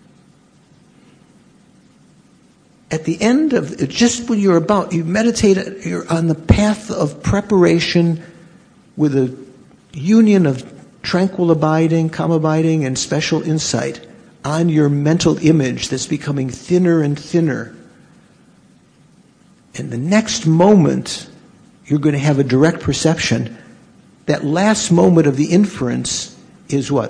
At the end of, just when you meditate, you're on the path of preparation with a union of tranquil abiding, calm abiding, and special insight on your mental image that's becoming thinner and thinner And the next moment, you're going to have a direct perception. That last moment of the inference is what?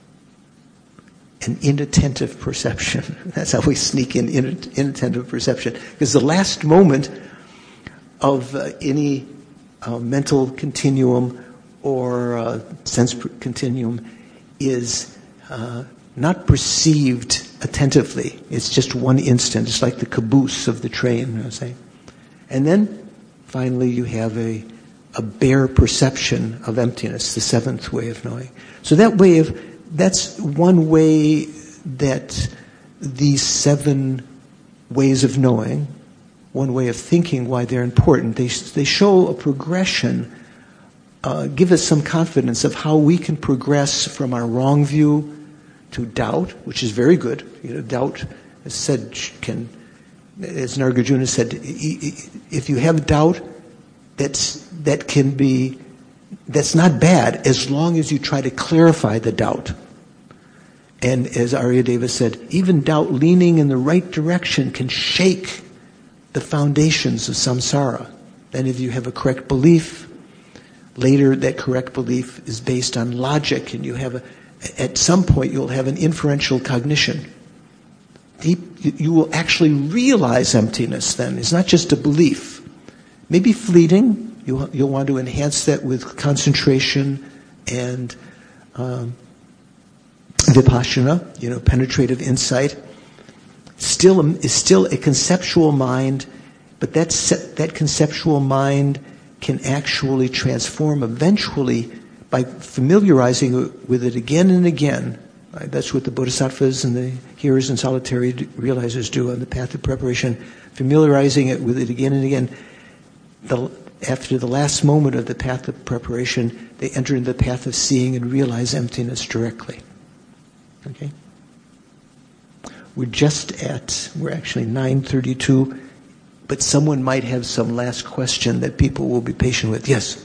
An inattentive perception. That's how we sneak in inattentive perception. Because the last moment of any mental continuum or sense continuum is not perceived attentively. It's just one instant. It's like the caboose of the train, you know what I'm saying? And then finally you have a bare perception of emptiness, the seventh way of knowing. So that's one way that these 7 ways of knowing, one way of thinking why they're important, they show a progression, give us some confidence of how we can progress from our wrong view to doubt, which is very good. You know, doubt, as said, as Nagarjuna said, if you have doubt, that's not bad as long as you try to clarify the doubt. And as Aryadeva said, even doubt leaning in the right direction can shake the foundations of samsara. Then if you have a correct belief, later that correct belief is based on logic, and at some point you'll have an inferential cognition. You will actually realize emptiness then. It's not just a belief. Maybe fleeting. You'll want to enhance that with concentration and vipassana, penetrative insight. Is still a conceptual mind, but that conceptual mind can actually transform eventually by familiarizing with it again and again. Right? That's what the bodhisattvas and the hearers and solitary realizers do on the path of preparation, familiarizing it with it again and again. After the last moment of the path of preparation, they enter into the path of seeing and realize emptiness directly. Okay? We're actually 9:32, but someone might have some last question that people will be patient with. Yes?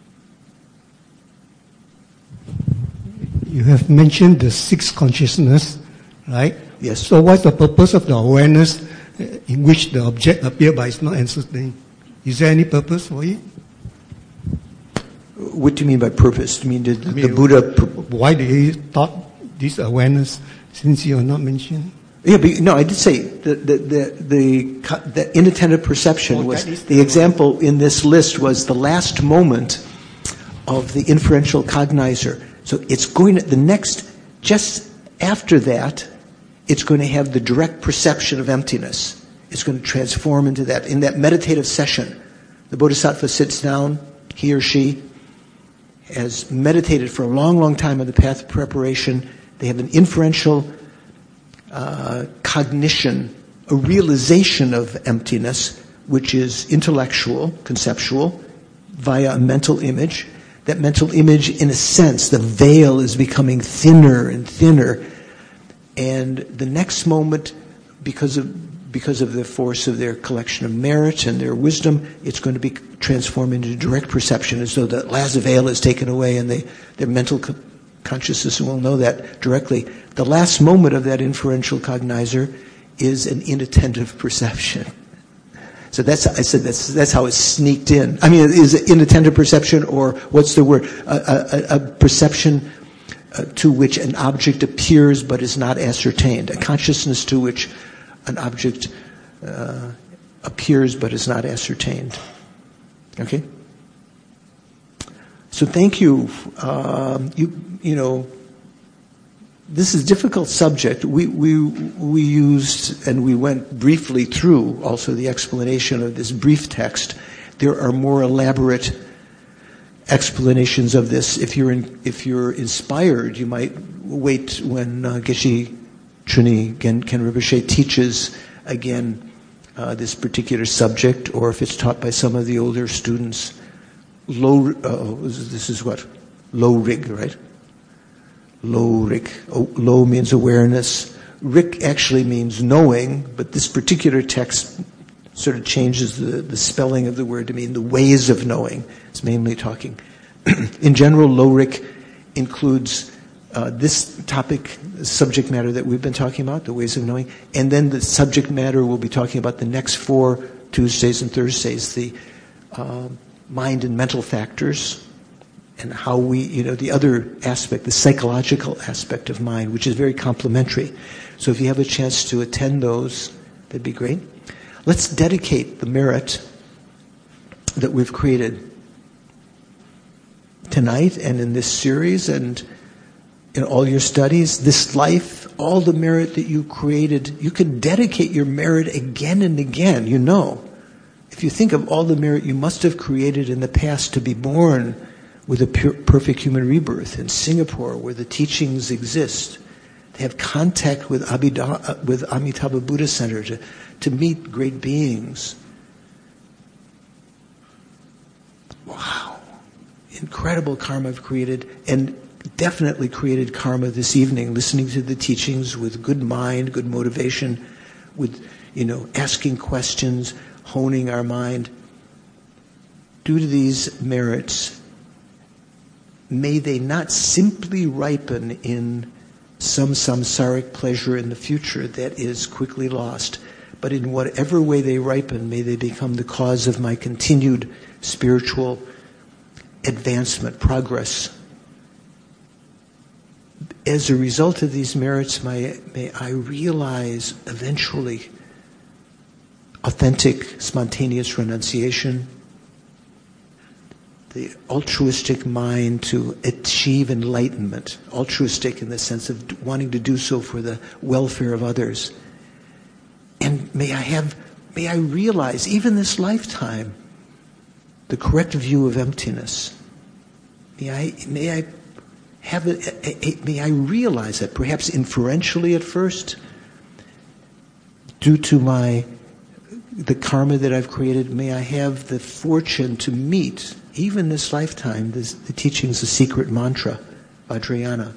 You have mentioned the 6 consciousness, right?
Yes.
So what's the purpose of the awareness in which the object appears but is not ascertained? Is there any purpose for it?
What do you mean by purpose? Do you mean the Buddha...
Why did he taught this awareness since you are not mentioned?
Yeah, but no, I did say the inattentive perception was the example in this list was the last moment of the inferential cognizer. So it's going to, just after that, it's going to have the direct perception of emptiness. It's going to transform into that. In that meditative session, the bodhisattva sits down, he or she has meditated for a long, long time on the path of preparation. They have an inferential cognition, a realization of emptiness, which is intellectual, conceptual, via a mental image. That mental image, in a sense, the veil is becoming thinner and thinner. And the next moment, because of the force of their collection of merit and their wisdom, it's going to be transformed into direct perception, as though the last veil is taken away and their mental consciousness will know that directly. The last moment of that inferential cognizer is an inattentive perception. So that's how it's sneaked in. I mean, is it inattentive perception, or what's the word? A perception to which an object appears but is not ascertained. A consciousness to which an object appears but is not ascertained. Okay? So thank you. You know, this is a difficult subject. We used, and we went briefly through also the explanation of this brief text. There are more elaborate explanations of this. If you're inspired, you might wait when Geshe Truni Gen Rinpoche teaches again this particular subject, or if it's taught by some of the older students. This is what? Low rig, right? Low rig. Low means awareness. Rik actually means knowing, but this particular text sort of changes the spelling of the word to mean the ways of knowing. It's mainly talking. In general, low rig includes this topic, subject matter that we've been talking about, the ways of knowing, and then the subject matter we'll be talking about the next 4 Tuesdays and Thursdays, the mind and mental factors, and how we, the other aspect, the psychological aspect of mind, which is very complementary. So if you have a chance to attend those, that'd be great. Let's dedicate the merit that we've created tonight and in this series and in all your studies, this life, all the merit that you created. You can dedicate your merit again and again, If you think of all the merit you must have created in the past to be born with a perfect human rebirth in Singapore, where the teachings exist, to have contact with Amitabha Buddha Center, to meet great beings. Wow. Incredible karma I've created, and definitely created karma this evening, listening to the teachings with good mind, good motivation, with, asking questions, honing our mind. Due to these merits, may they not simply ripen in some samsaric pleasure in the future that is quickly lost, but in whatever way they ripen, may they become the cause of my continued spiritual advancement, progress. As a result of these merits, may I realize eventually authentic, spontaneous renunciation, the altruistic mind to achieve enlightenment, altruistic in the sense of wanting to do so for the welfare of others. And may I realize, even this lifetime, the correct view of emptiness. May I have it, may I realize that, perhaps inferentially at first, due to the karma that I've created. May I have the fortune to meet, even this lifetime, the teachings, the secret mantra, Vajrayana,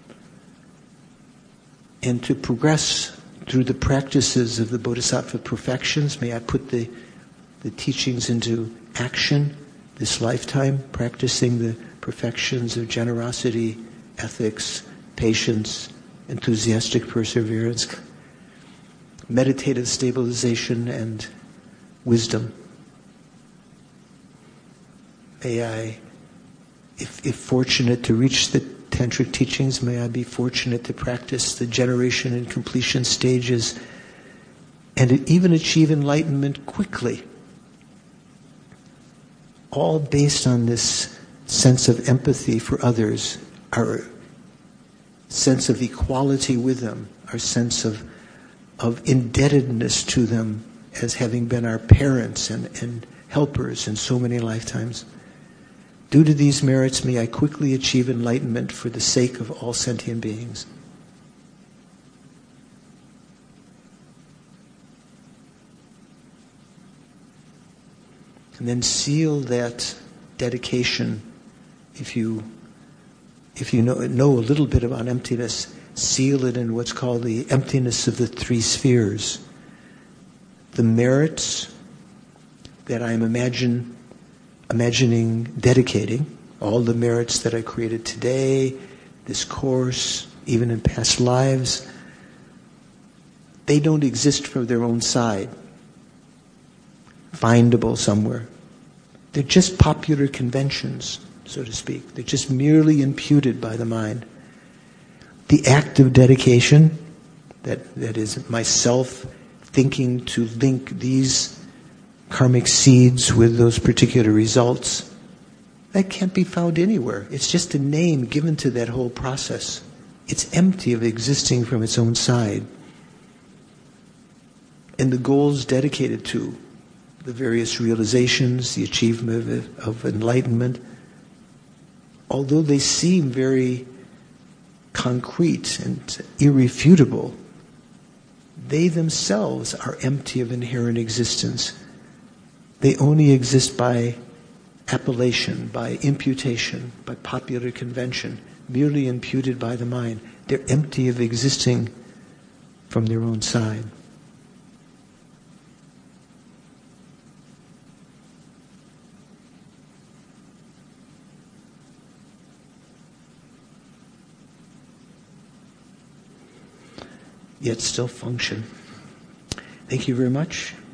and to progress through the practices of the Bodhisattva perfections. May I put the teachings into action this lifetime, practicing the perfections of generosity, ethics, patience, enthusiastic perseverance, meditative stabilization, and wisdom. May I, if fortunate to reach the tantric teachings, may I be fortunate to practice the generation and completion stages and even achieve enlightenment quickly. All based on this sense of empathy for others, our sense of equality with them, our sense of indebtedness to them as having been our parents and helpers in so many lifetimes. Due to these merits, may I quickly achieve enlightenment for the sake of all sentient beings. And then seal that dedication. If you know a little bit about emptiness, seal it in what's called the emptiness of the three spheres. The merits that I'm imagining dedicating, all the merits that I created today, this course, even in past lives, they don't exist from their own side, findable somewhere. They're just popular conventions, so to speak. They're just merely imputed by the mind. The act of dedication, that is myself thinking to link these karmic seeds with those particular results, that can't be found anywhere. It's just a name given to that whole process. It's empty of existing from its own side. And the goals dedicated to the various realizations, the achievement of enlightenment, although they seem very concrete and irrefutable, they themselves are empty of inherent existence. They only exist by appellation, by imputation, by popular convention, merely imputed by the mind. They're empty of existing from their own side. Yet still function. Thank you very much.